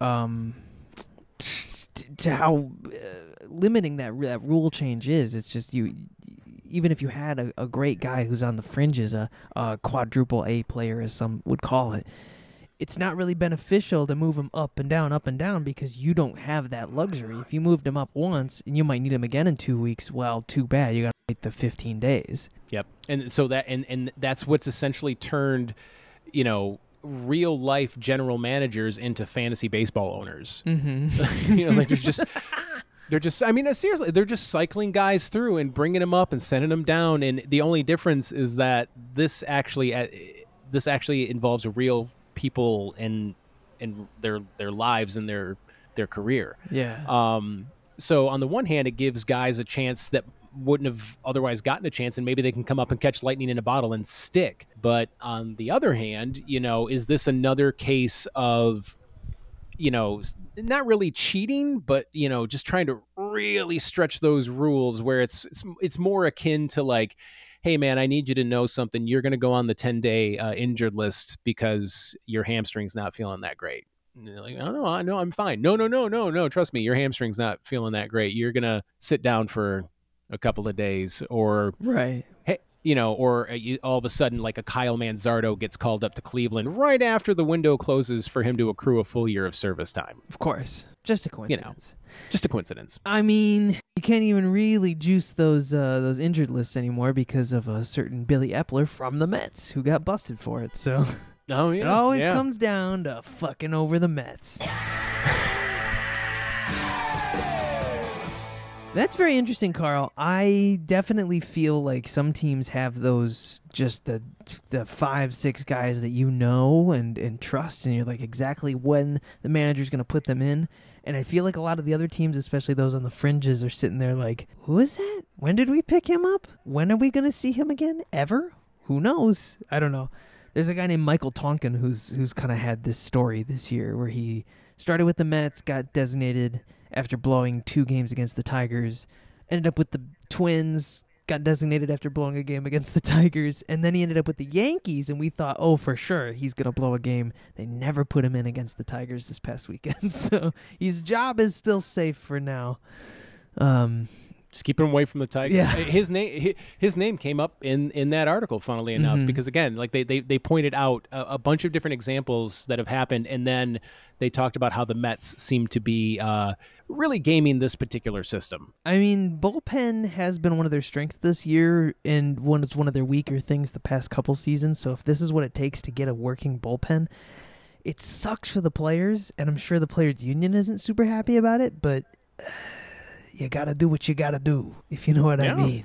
S3: how limiting that rule change is. It's just even if you had a great guy who's on the fringes, a quadruple A player, as some would call it, it's not really beneficial to move him up and down because you don't have that luxury. If you moved him up once and you might need him again in 2 weeks, well, too bad. You got to wait the 15 days.
S4: Yep. And so and that's what's essentially turned, real life general managers into fantasy baseball owners. Mm-hmm. They're just, I mean, seriously, they're just cycling guys through and bringing them up and sending them down. And the only difference is that this actually involves real people and their lives and their career.
S3: Yeah.
S4: So on the one hand, it gives guys a chance that wouldn't have otherwise gotten a chance, and maybe they can come up and catch lightning in a bottle and stick. But on the other hand, is this another case of, not really cheating, but, just trying to really stretch those rules where it's more akin to like, hey man, I need you to know something. You're going to go on the 10-day injured list because your hamstring's not feeling that great. And they're like, oh no, I'm fine. No. Trust me, your hamstring's not feeling that great. You're going to sit down for a couple of days, or
S3: right.
S4: Hey, all of a sudden, like a Kyle Manzardo gets called up to Cleveland right after the window closes for him to accrue a full year of service time.
S3: Of course, just a coincidence.
S4: Just a coincidence.
S3: I mean, you can't even really juice those injured lists anymore because of a certain Billy Epler from the Mets who got busted for it. So it always comes down to fucking over the Mets. That's very interesting, Carl. I definitely feel like some teams have those, just the 5-6 guys that you know and trust, and you're like exactly when the manager's going to put them in. And I feel like a lot of the other teams, especially those on the fringes, are sitting there like, who is that? When did we pick him up? When are we going to see him again? Ever? Who knows? I don't know. There's a guy named Michael Tonkin who's kind of had this story this year where he started with the Mets, got designated after blowing 2 games against the Tigers, ended up with the Twins, got designated after blowing a game against the Tigers, and then he ended up with the Yankees, and we thought, oh, for sure, he's going to blow a game. They never put him in against the Tigers this past weekend, so his job is still safe for now.
S4: Just keep him away from the Tigers.
S3: Yeah.
S4: His name came up in that article, funnily enough, because again, like they pointed out a bunch of different examples that have happened, and then they talked about how the Mets seem to be really gaming this particular system.
S3: I mean, bullpen has been one of their strengths this year, and it's one of their weaker things the past couple seasons. So if this is what it takes to get a working bullpen, it sucks for the players, and I'm sure the players' union isn't super happy about it, but you gotta do what you gotta do, if you know what I mean.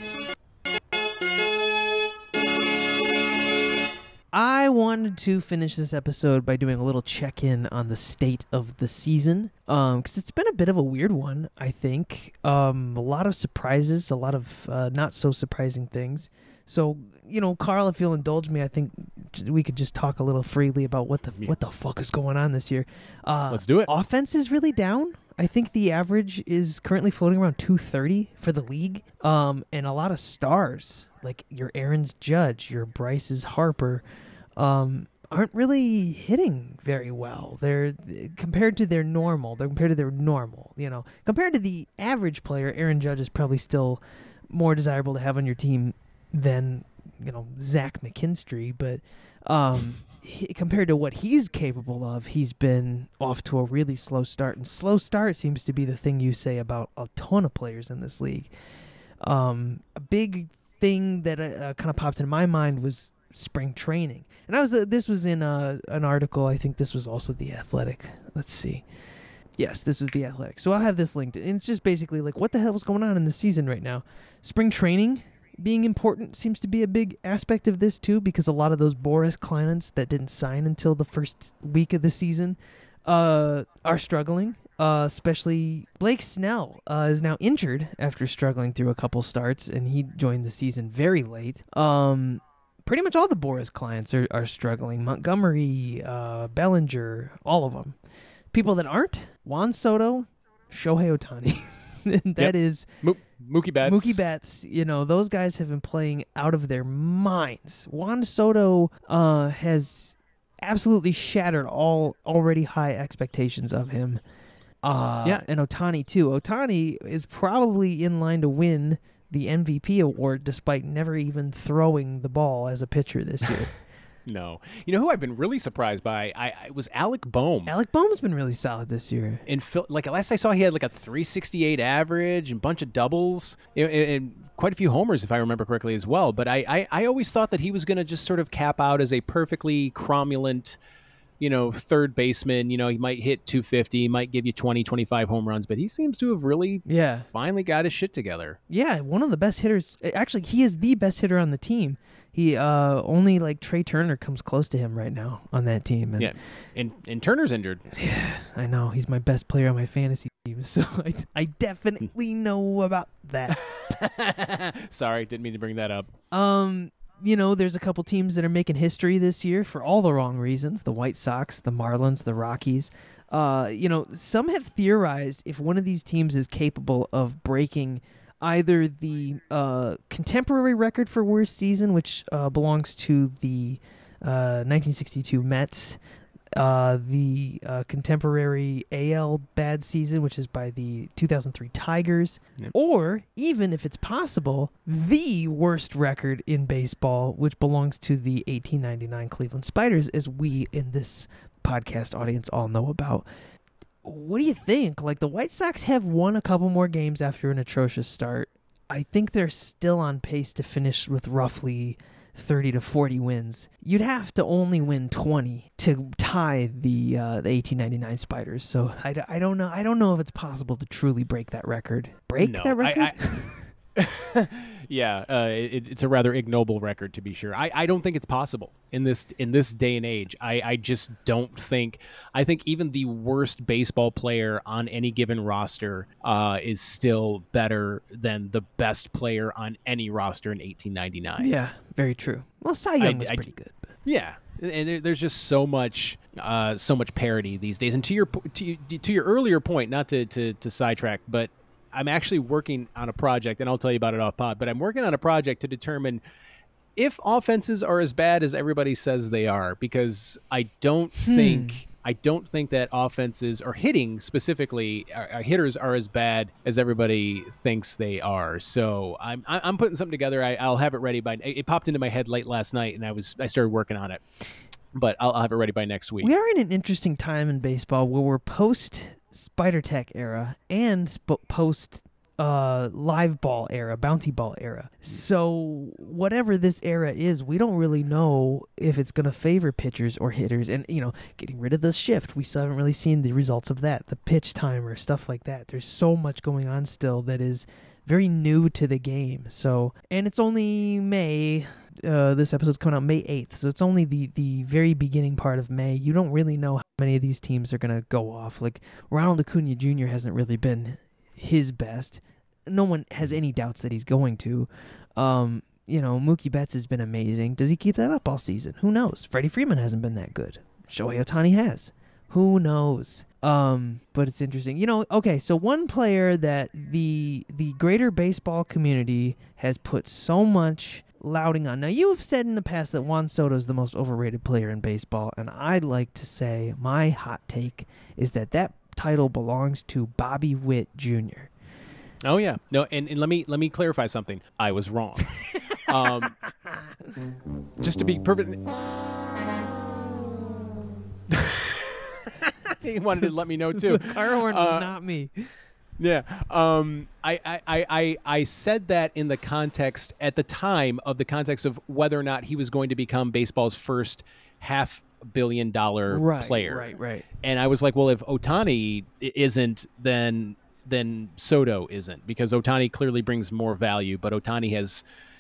S3: I wanted to finish this episode by doing a little check-in on the state of the season, because it's been a bit of a weird one, I think. A lot of surprises, a lot of not-so-surprising things. So, Carl, if you'll indulge me, I think we could just talk a little freely about what the fuck is going on this year.
S4: Let's do it.
S3: Offense is really down. I think the average is currently floating around 230 for the league, and a lot of stars, like your Aaron's Judge, your Bryce's Harper, aren't really hitting very well. They're compared to their normal. Compared to the average player, Aaron Judge is probably still more desirable to have on your team than Zach McKinstry, but compared to what he's capable of, he's been off to a really slow start, and slow start seems to be the thing you say about a ton of players in this league. A big thing that kind of popped into my mind was spring training, and this was in an article. I think this was also The Athletic. Let's see. Yes, this was The Athletic. So I'll have this linked, and it's just basically like, what the hell is going on in the season right now? Spring training being important seems to be a big aspect of this too, because a lot of those Boris clients that didn't sign until the first week of the season are struggling. Especially Blake Snell is now injured after struggling through a couple starts, and he joined the season very late. Pretty much all the Boris clients are struggling. Montgomery, Bellinger, all of them. People that aren't, Juan Soto, Shohei Ohtani. That is
S4: Mookie Betts.
S3: Mookie Betts, those guys have been playing out of their minds. Juan Soto has absolutely shattered all already high expectations of him. And Ohtani too. Ohtani is probably in line to win the MVP award despite never even throwing the ball as a pitcher this year.
S4: No. You know who I've been really surprised by? It was Alec Boehm.
S3: Alec Boehm's been really solid this year.
S4: And last I saw, he had like a 368 average and a bunch of doubles and quite a few homers, if I remember correctly, as well. But I always thought that he was going to just sort of cap out as a perfectly cromulent, third baseman. He might hit 250, might give you 20, 25 home runs, but he seems to have really finally got his shit together. Yeah,
S3: one of the best hitters. Actually, he is the best hitter on the team. He only Trey Turner comes close to him right now on that team. And,
S4: and Turner's injured.
S3: Yeah, I know. He's my best player on my fantasy team, so I definitely know about that.
S4: Sorry, didn't mean to bring that up.
S3: There's a couple teams that are making history this year for all the wrong reasons. The White Sox, the Marlins, the Rockies. Some have theorized if one of these teams is capable of breaking either the contemporary record for worst season, which belongs to the 1962 Mets, the contemporary AL bad season, which is by the 2003 Tigers, or even, if it's possible, the worst record in baseball, which belongs to the 1899 Cleveland Spiders, as we in this podcast audience all know about. What do you think? The White Sox have won a couple more games after an atrocious start. I think they're still on pace to finish with roughly 30 to 40 wins. You'd have to only win 20 to tie the 1899 Spiders. So I don't know. I don't know if it's possible to truly break that record. That record?
S4: Yeah, it's a rather ignoble record, to be sure. I don't think it's possible in this day and age. I just don't think. I think even the worst baseball player on any given roster is still better than the best player on any roster in 1899.
S3: Yeah, very true. Well, Cy Young was pretty good. But.
S4: Yeah, and there's just so much parity these days. And to your earlier point, not to sidetrack, but I'm actually working on a project, and I'll tell you about it off pod, but I'm working on a project to determine if offenses are as bad as everybody says they are, because I don't think that offenses or hitting specifically, hitters are as bad as everybody thinks they are. So I'm putting something together. I'll have it ready it popped into my head late last night, and I started working on it. But I'll have it ready by next week.
S3: We are in an interesting time in baseball where we're post Spider Tech era and post live ball era, bouncy ball era. So whatever this era is, we don't really know if it's going to favor pitchers or hitters. And, getting rid of the shift, we still haven't really seen the results of that, the pitch timer, stuff like that. There's so much going on still that is very new to the game. So, and it's only May. This episode's coming out May 8th, so it's only the very beginning part of May. You don't really know how many of these teams are going to go off. Like, Ronald Acuna Jr. hasn't really been his best. No one has any doubts that he's going to. Mookie Betts has been amazing. Does he keep that up all season? Who knows? Freddie Freeman hasn't been that good. Shohei Ohtani has. Who knows? But it's interesting. Okay, so one player that the greater baseball community has put so much lauding on. Now, you have said in the past that Juan Soto is the most overrated player in baseball, and I'd like to say my hot take is that title belongs to Bobby Witt Jr.
S4: Oh yeah, no, and let me clarify something. I was wrong. Just to be perfect. He wanted to let me know too.
S3: The car horn was not me.
S4: Yeah. I said that in the context at the time of of whether or not he was going to become baseball's first $500 million player.
S3: Right.
S4: And I was like, well, if Ohtani isn't, then Soto isn't, because Ohtani clearly brings more value, but Ohtani has,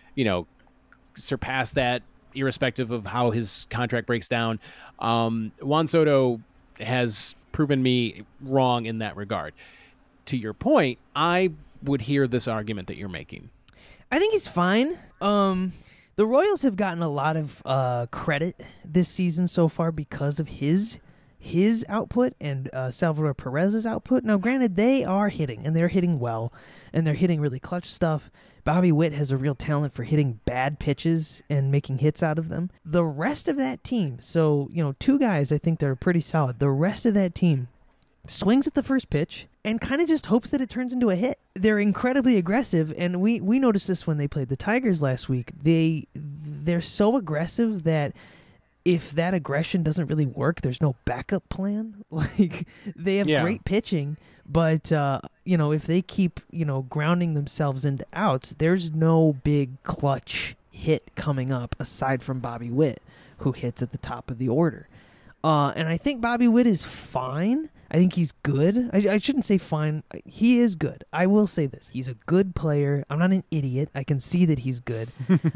S4: surpassed that irrespective of how his contract breaks down. Juan Soto has proven me wrong in that regard. To your point, I would hear this argument that you're making.
S3: I think he's fine. The Royals have gotten a lot of credit this season so far because of his output and Salvador Perez's output. Now, granted, they are hitting, and they're hitting well, and they're hitting really clutch stuff. Bobby Witt has a real talent for hitting bad pitches and making hits out of them. The rest of that team, so, two guys I think that are pretty solid. The rest of that team swings at the first pitch and kind of just hopes that it turns into a hit. They're incredibly aggressive, and we noticed this when they played the Tigers last week. They're so aggressive that if that aggression doesn't really work, there's no backup plan. Like, they have great pitching, but if they keep grounding themselves into outs, there's no big clutch hit coming up aside from Bobby Witt, who hits at the top of the order. And I think Bobby Witt is fine. I think he's good. I shouldn't say fine. He is good. I will say this. He's a good player. I'm not an idiot. I can see that he's good.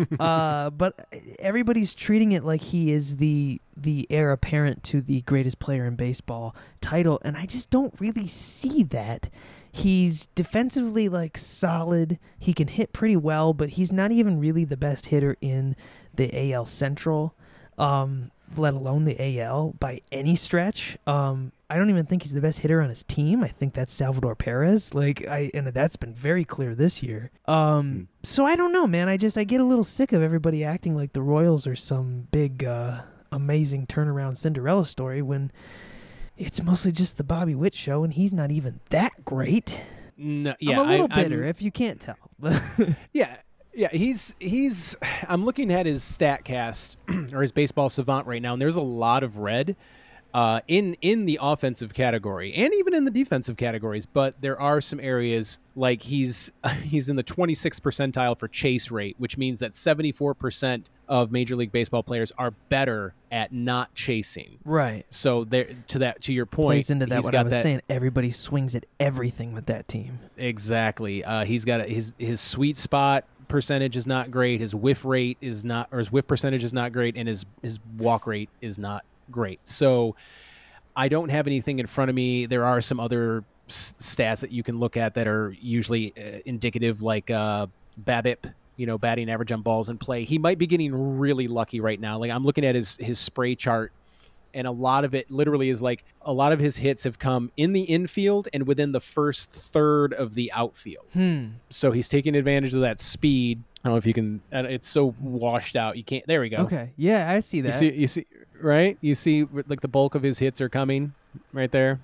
S3: But everybody's treating it like he is the heir apparent to the greatest player in baseball title, and I just don't really see that. He's defensively solid. He can hit pretty well, but he's not even really the best hitter in the AL Central. Let alone the AL by any stretch. I don't even think he's the best hitter on his team. I think that's Salvador Perez. And that's been very clear this year. So I don't know, man. I get a little sick of everybody acting like the Royals are some big, amazing turnaround Cinderella story when it's mostly just the Bobby Witt show, and he's not even that great.
S4: No, yeah,
S3: I'm a little bitter, if you can't tell.
S4: Yeah. Yeah, he's. I'm looking at his StatCast or his Baseball Savant right now, and there's a lot of red. in the offensive category and even in the defensive categories. But there are some areas like he's in the 26th percentile for chase rate, which means that 74% of Major League Baseball players are better at not chasing.
S3: Right.
S4: So there, to your point,
S3: plays into that
S4: he's
S3: what
S4: got
S3: I was
S4: that,
S3: saying. Everybody swings at everything with that team.
S4: Exactly. He's got his sweet spot percentage is not great. His whiff rate is not, or his whiff percentage is not great, and his walk rate is not great. So I don't have anything in front of me. There are some other stats that you can look at that are usually indicative, like BABIP, batting average on balls in play. He might be getting really lucky right now. Like I'm looking at his spray chart, and a lot of it literally is like a lot of his hits have come in the infield and within the first third of the outfield. So he's taking advantage of that speed. I don't know if you can, it's so washed out. You can't, there we go.
S3: Okay. Yeah, I see that.
S4: You see, right? You see like the bulk of his hits are coming right there,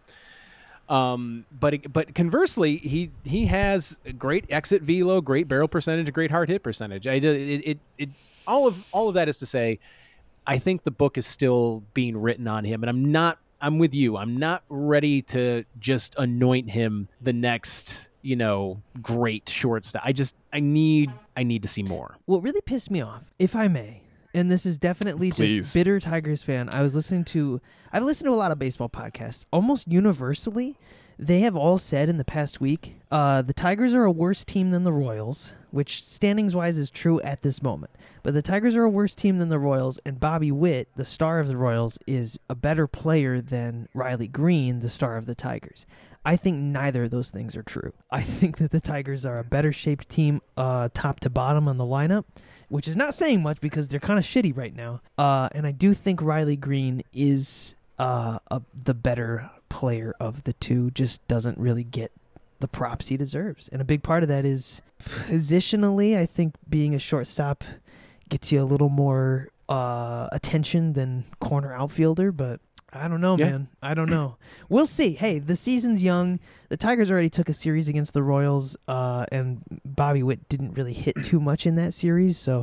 S4: But conversely, he has great exit velo, great barrel percentage, great hard hit percentage. All of that is to say, I think the book is still being written on him, and I'm with you. I'm not ready to just anoint him the next, great shortstop. I need to see more.
S3: What really pissed me off, if I may, and this is definitely just bitter Tigers fan. I've listened to a lot of baseball podcasts. Almost universally, they have all said in the past week, the Tigers are a worse team than the Royals, which standings-wise is true at this moment. But the Tigers are a worse team than the Royals, and Bobby Witt, the star of the Royals, is a better player than Riley Green, the star of the Tigers. I think neither of those things are true. I think that the Tigers are a better-shaped team top to bottom on the lineup, which is not saying much because they're kind of shitty right now. And I do think Riley Green is the better player of the two, just doesn't really get the props he deserves. And a big part of that is positionally, I think being a shortstop gets you a little more attention than corner outfielder, but I don't know, man. I don't know. We'll see. Hey, the season's young. The Tigers already took a series against the Royals, and Bobby Witt didn't really hit too much in that series. So,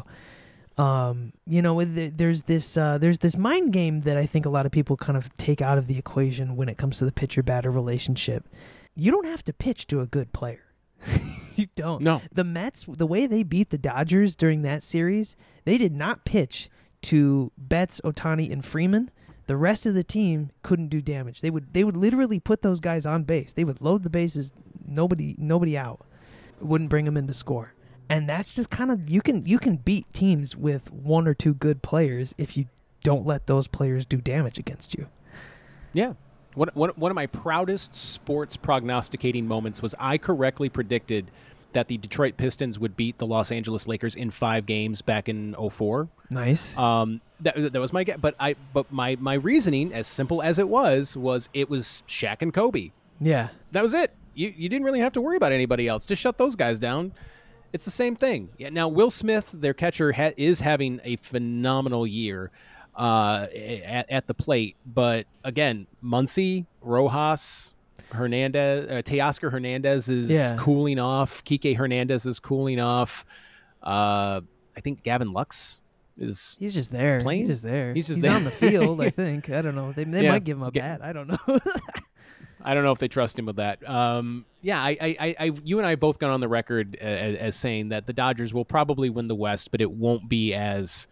S3: there's this mind game that I think a lot of people kind of take out of the equation when it comes to the pitcher-batter relationship. You don't have to pitch to a good player. You don't.
S4: No.
S3: The Mets, the way they beat the Dodgers during that series, they did not pitch to Betts, Ohtani, and Freeman. The rest of the team couldn't do damage. They would literally put those guys on base. They would load the bases, nobody out. Wouldn't bring them in to score. And that's just kind of, you can beat teams with one or two good players if you don't let those players do damage against you.
S4: Yeah. One of my proudest sports prognosticating moments was I correctly predicted that the Detroit Pistons would beat the Los Angeles Lakers in 5 games back in 2004.
S3: Nice.
S4: That was my guess. But my reasoning, as simple as it was Shaq and Kobe.
S3: Yeah.
S4: That was it. You didn't really have to worry about anybody else. Just shut those guys down. It's the same thing. Yeah. Now, Will Smith, their catcher, is having a phenomenal year at the plate. But again, Muncy, Rojas, Hernandez, Teoscar Hernandez is cooling off. Kike Hernandez is cooling off. I think Gavin Lux is.
S3: He's just there.
S4: Playing?
S3: He's just there.
S4: He's
S3: there. On the field. I think. I don't know. They might give him a bat. I don't know.
S4: I don't know if they trust him with that. You and I both got on the record as saying that the Dodgers will probably win the West, but it won't be as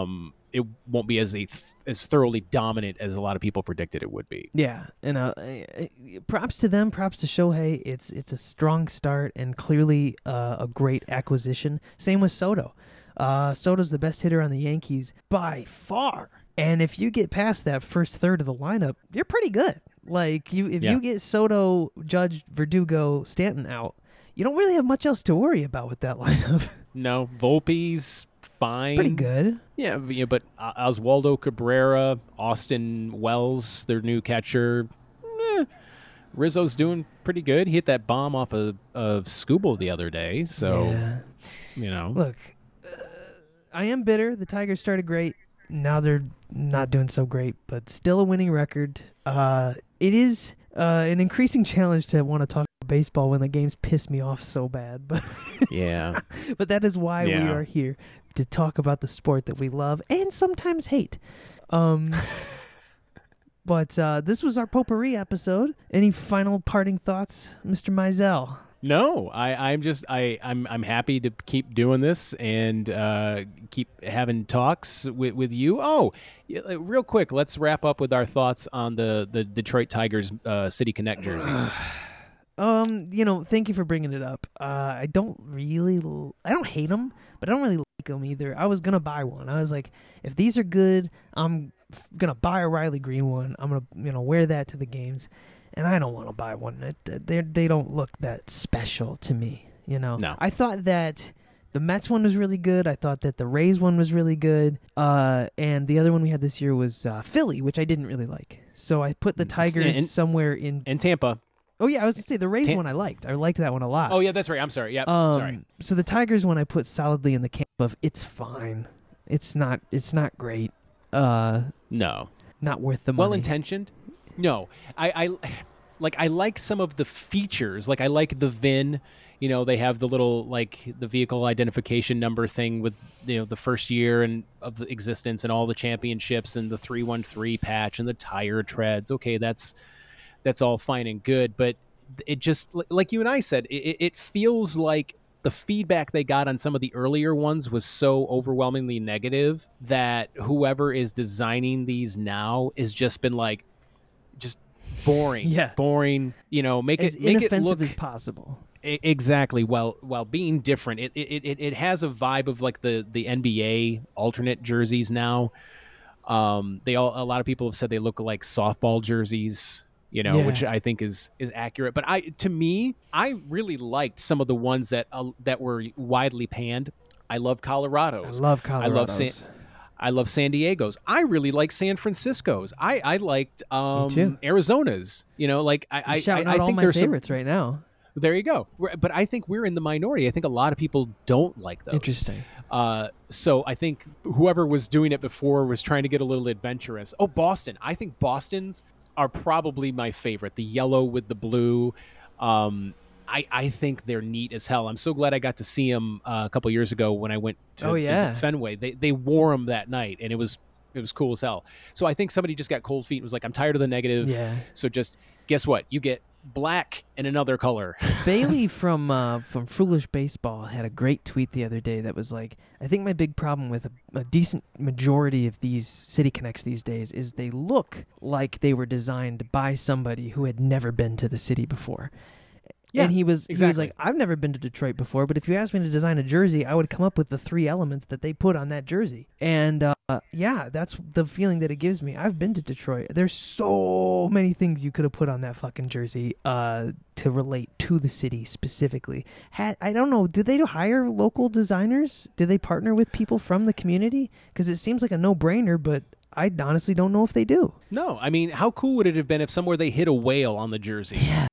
S4: as thoroughly dominant as a lot of people predicted it would be.
S3: Yeah, and props to them, props to Shohei. It's a strong start and clearly a great acquisition. Same with Soto. Soto's the best hitter on the Yankees by far. And if you get past that first third of the lineup, you're pretty good. Like you get Soto, Judge, Verdugo, Stanton out, you don't really have much else to worry about with that lineup.
S4: No, Volpe's fine.
S3: Pretty good.
S4: Yeah, but Oswaldo Cabrera, Austin Wells, their new catcher, Rizzo's doing pretty good. He hit that bomb off of Skubal the other day, so
S3: Look, I am bitter. The Tigers started great. Now they're not doing so great, but still a winning record. It is an increasing challenge to want to talk about baseball when the games piss me off so bad. But
S4: yeah,
S3: but that is why we are here, to talk about the sport that we love and sometimes hate. But this was our potpourri episode. Any final parting thoughts, Mr. Mizell?
S4: No, I'm happy to keep doing this and keep having talks with you. Oh, real quick, let's wrap up with our thoughts on the Detroit Tigers City Connect jerseys.
S3: Thank you for bringing it up. I don't hate them, but I don't really like them either. I was gonna buy one. I was like, if these are good, I'm gonna buy a Riley Green one. I'm gonna wear that to the games. And I don't want to buy one. They don't look that special to me, No. I thought that the Mets one was really good. I thought that the Rays one was really good. And the other one we had this year was Philly, which I didn't really like. So I put the Tigers somewhere in
S4: Tampa.
S3: Oh, yeah, I was going to say the Rays one I liked. I liked that one a lot.
S4: Oh, yeah, that's right. I'm sorry. Yeah, sorry.
S3: So the Tigers one I put solidly in the camp of it's fine. It's not great.
S4: No.
S3: Not worth the money.
S4: Well-intentioned? No, I like some of the features. Like I like the VIN. They have the little the vehicle identification number thing with the first year and of the existence and all the championships and the 313 patch and the tire treads. Okay, that's all fine and good, but it just like you and I said, it feels like the feedback they got on some of the earlier ones was so overwhelmingly negative that whoever is designing these now has just been just boring.
S3: Yeah.
S4: Boring. Make
S3: as
S4: it
S3: inoffensive
S4: look
S3: as possible.
S4: Exactly. While being different, it has a vibe of the NBA alternate jerseys now. A lot of people have said they look like softball jerseys. Which I think is accurate. But I really liked some of the ones that were widely panned. I love Colorado's.
S3: I love Colorado's.
S4: I love San Diego's. I really like San Francisco's. I liked Arizona's. I
S3: shouting out
S4: I
S3: all
S4: think
S3: my
S4: there's
S3: favorites right now.
S4: There you go. But I think we're in the minority. I think a lot of people don't like those.
S3: Interesting.
S4: So I think whoever was doing it before was trying to get a little adventurous. Oh, Boston. I think Boston's are probably my favorite. The yellow with the blue. I think they're neat as hell. I'm so glad I got to see them a couple years ago when I went to visit Fenway. They wore them that night, and it was cool as hell. So I think somebody just got cold feet and was like, I'm tired of the negative.
S3: Yeah.
S4: So just guess what? You get black and another color.
S3: Bailey from Foolish Baseball had a great tweet the other day that was like, I think my big problem with a decent majority of these City Connects these days is they look like they were designed by somebody who had never been to the city before.
S4: Yeah,
S3: and he was like, I've never been to Detroit before, but if you asked me to design a jersey, I would come up with the 3 elements that they put on that jersey. And that's the feeling that it gives me. I've been to Detroit. There's so many things you could have put on that fucking jersey to relate to the city specifically. I don't know, do they hire local designers? Do they partner with people from the community? Because it seems like a no-brainer, but I honestly don't know if they do.
S4: No, I mean, how cool would it have been if somewhere they hit a whale on the jersey?
S3: Yeah.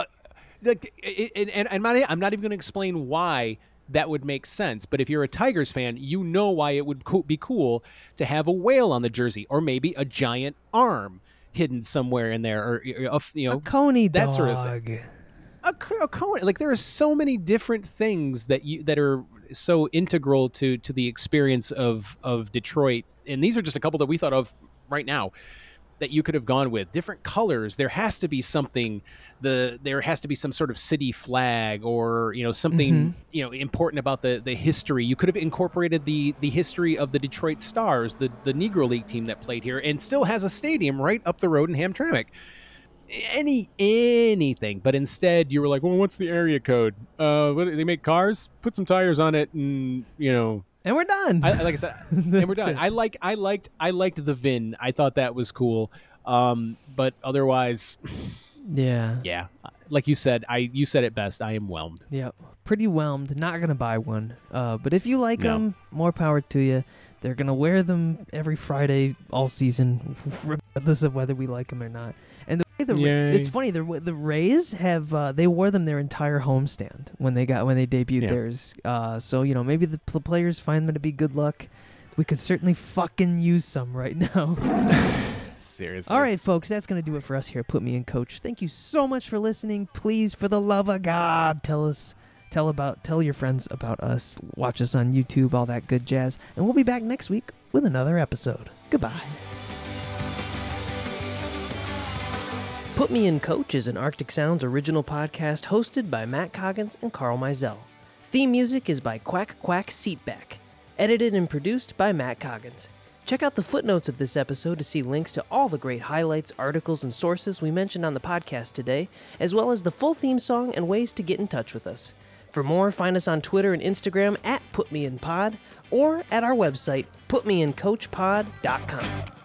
S4: And I'm not even going to explain why that would make sense. But if you're a Tigers fan, you know why it would be cool to have a whale on the jersey, or maybe a giant arm hidden somewhere in there, or
S3: a coney
S4: that
S3: dog.
S4: Sort of thing. A coney. Like there are so many different things that are so integral to the experience of Detroit, and these are just a couple that we thought of right now that you could have gone with. Different colors. There has to be something. There has to be some sort of city flag, or something important about the history. You could have incorporated the history of the Detroit Stars, the Negro League team that played here, and still has a stadium right up the road in Hamtramck. Anything, but instead you were like, well, what's the area code? What, they make cars? Put some tires on it, and
S3: and we're done.
S4: Like I said, and we're done. I liked the VIN. I thought that was cool. But otherwise, yeah. Like you said, you said it best. I am whelmed.
S3: Yeah, pretty whelmed. Not gonna buy one. But if you like them, more power to you. They're gonna wear them every Friday all season, regardless of whether we like them or not. And it's funny. The Rays have they wore them their entire homestand when they debuted theirs. So maybe the players find them to be good luck. We could certainly fucking use some right now.
S4: Seriously.
S3: All right, folks, that's going to do it for us here at Put Me in Coach. Thank you so much for listening. Please, for the love of God, tell your friends about us. Watch us on YouTube, all that good jazz. And we'll be back next week with another episode. Goodbye. Put Me in Coach is an Arctic Sounds original podcast hosted by Matt Coggins and Carl Mizell. Theme music is by Quack Quack Seatback. Edited and produced by Matt Coggins. Check out the footnotes of this episode to see links to all the great highlights, articles, and sources we mentioned on the podcast today, as well as the full theme song and ways to get in touch with us. For more, find us on Twitter and Instagram at PutMeInPod or at our website, putmeincoachpod.com.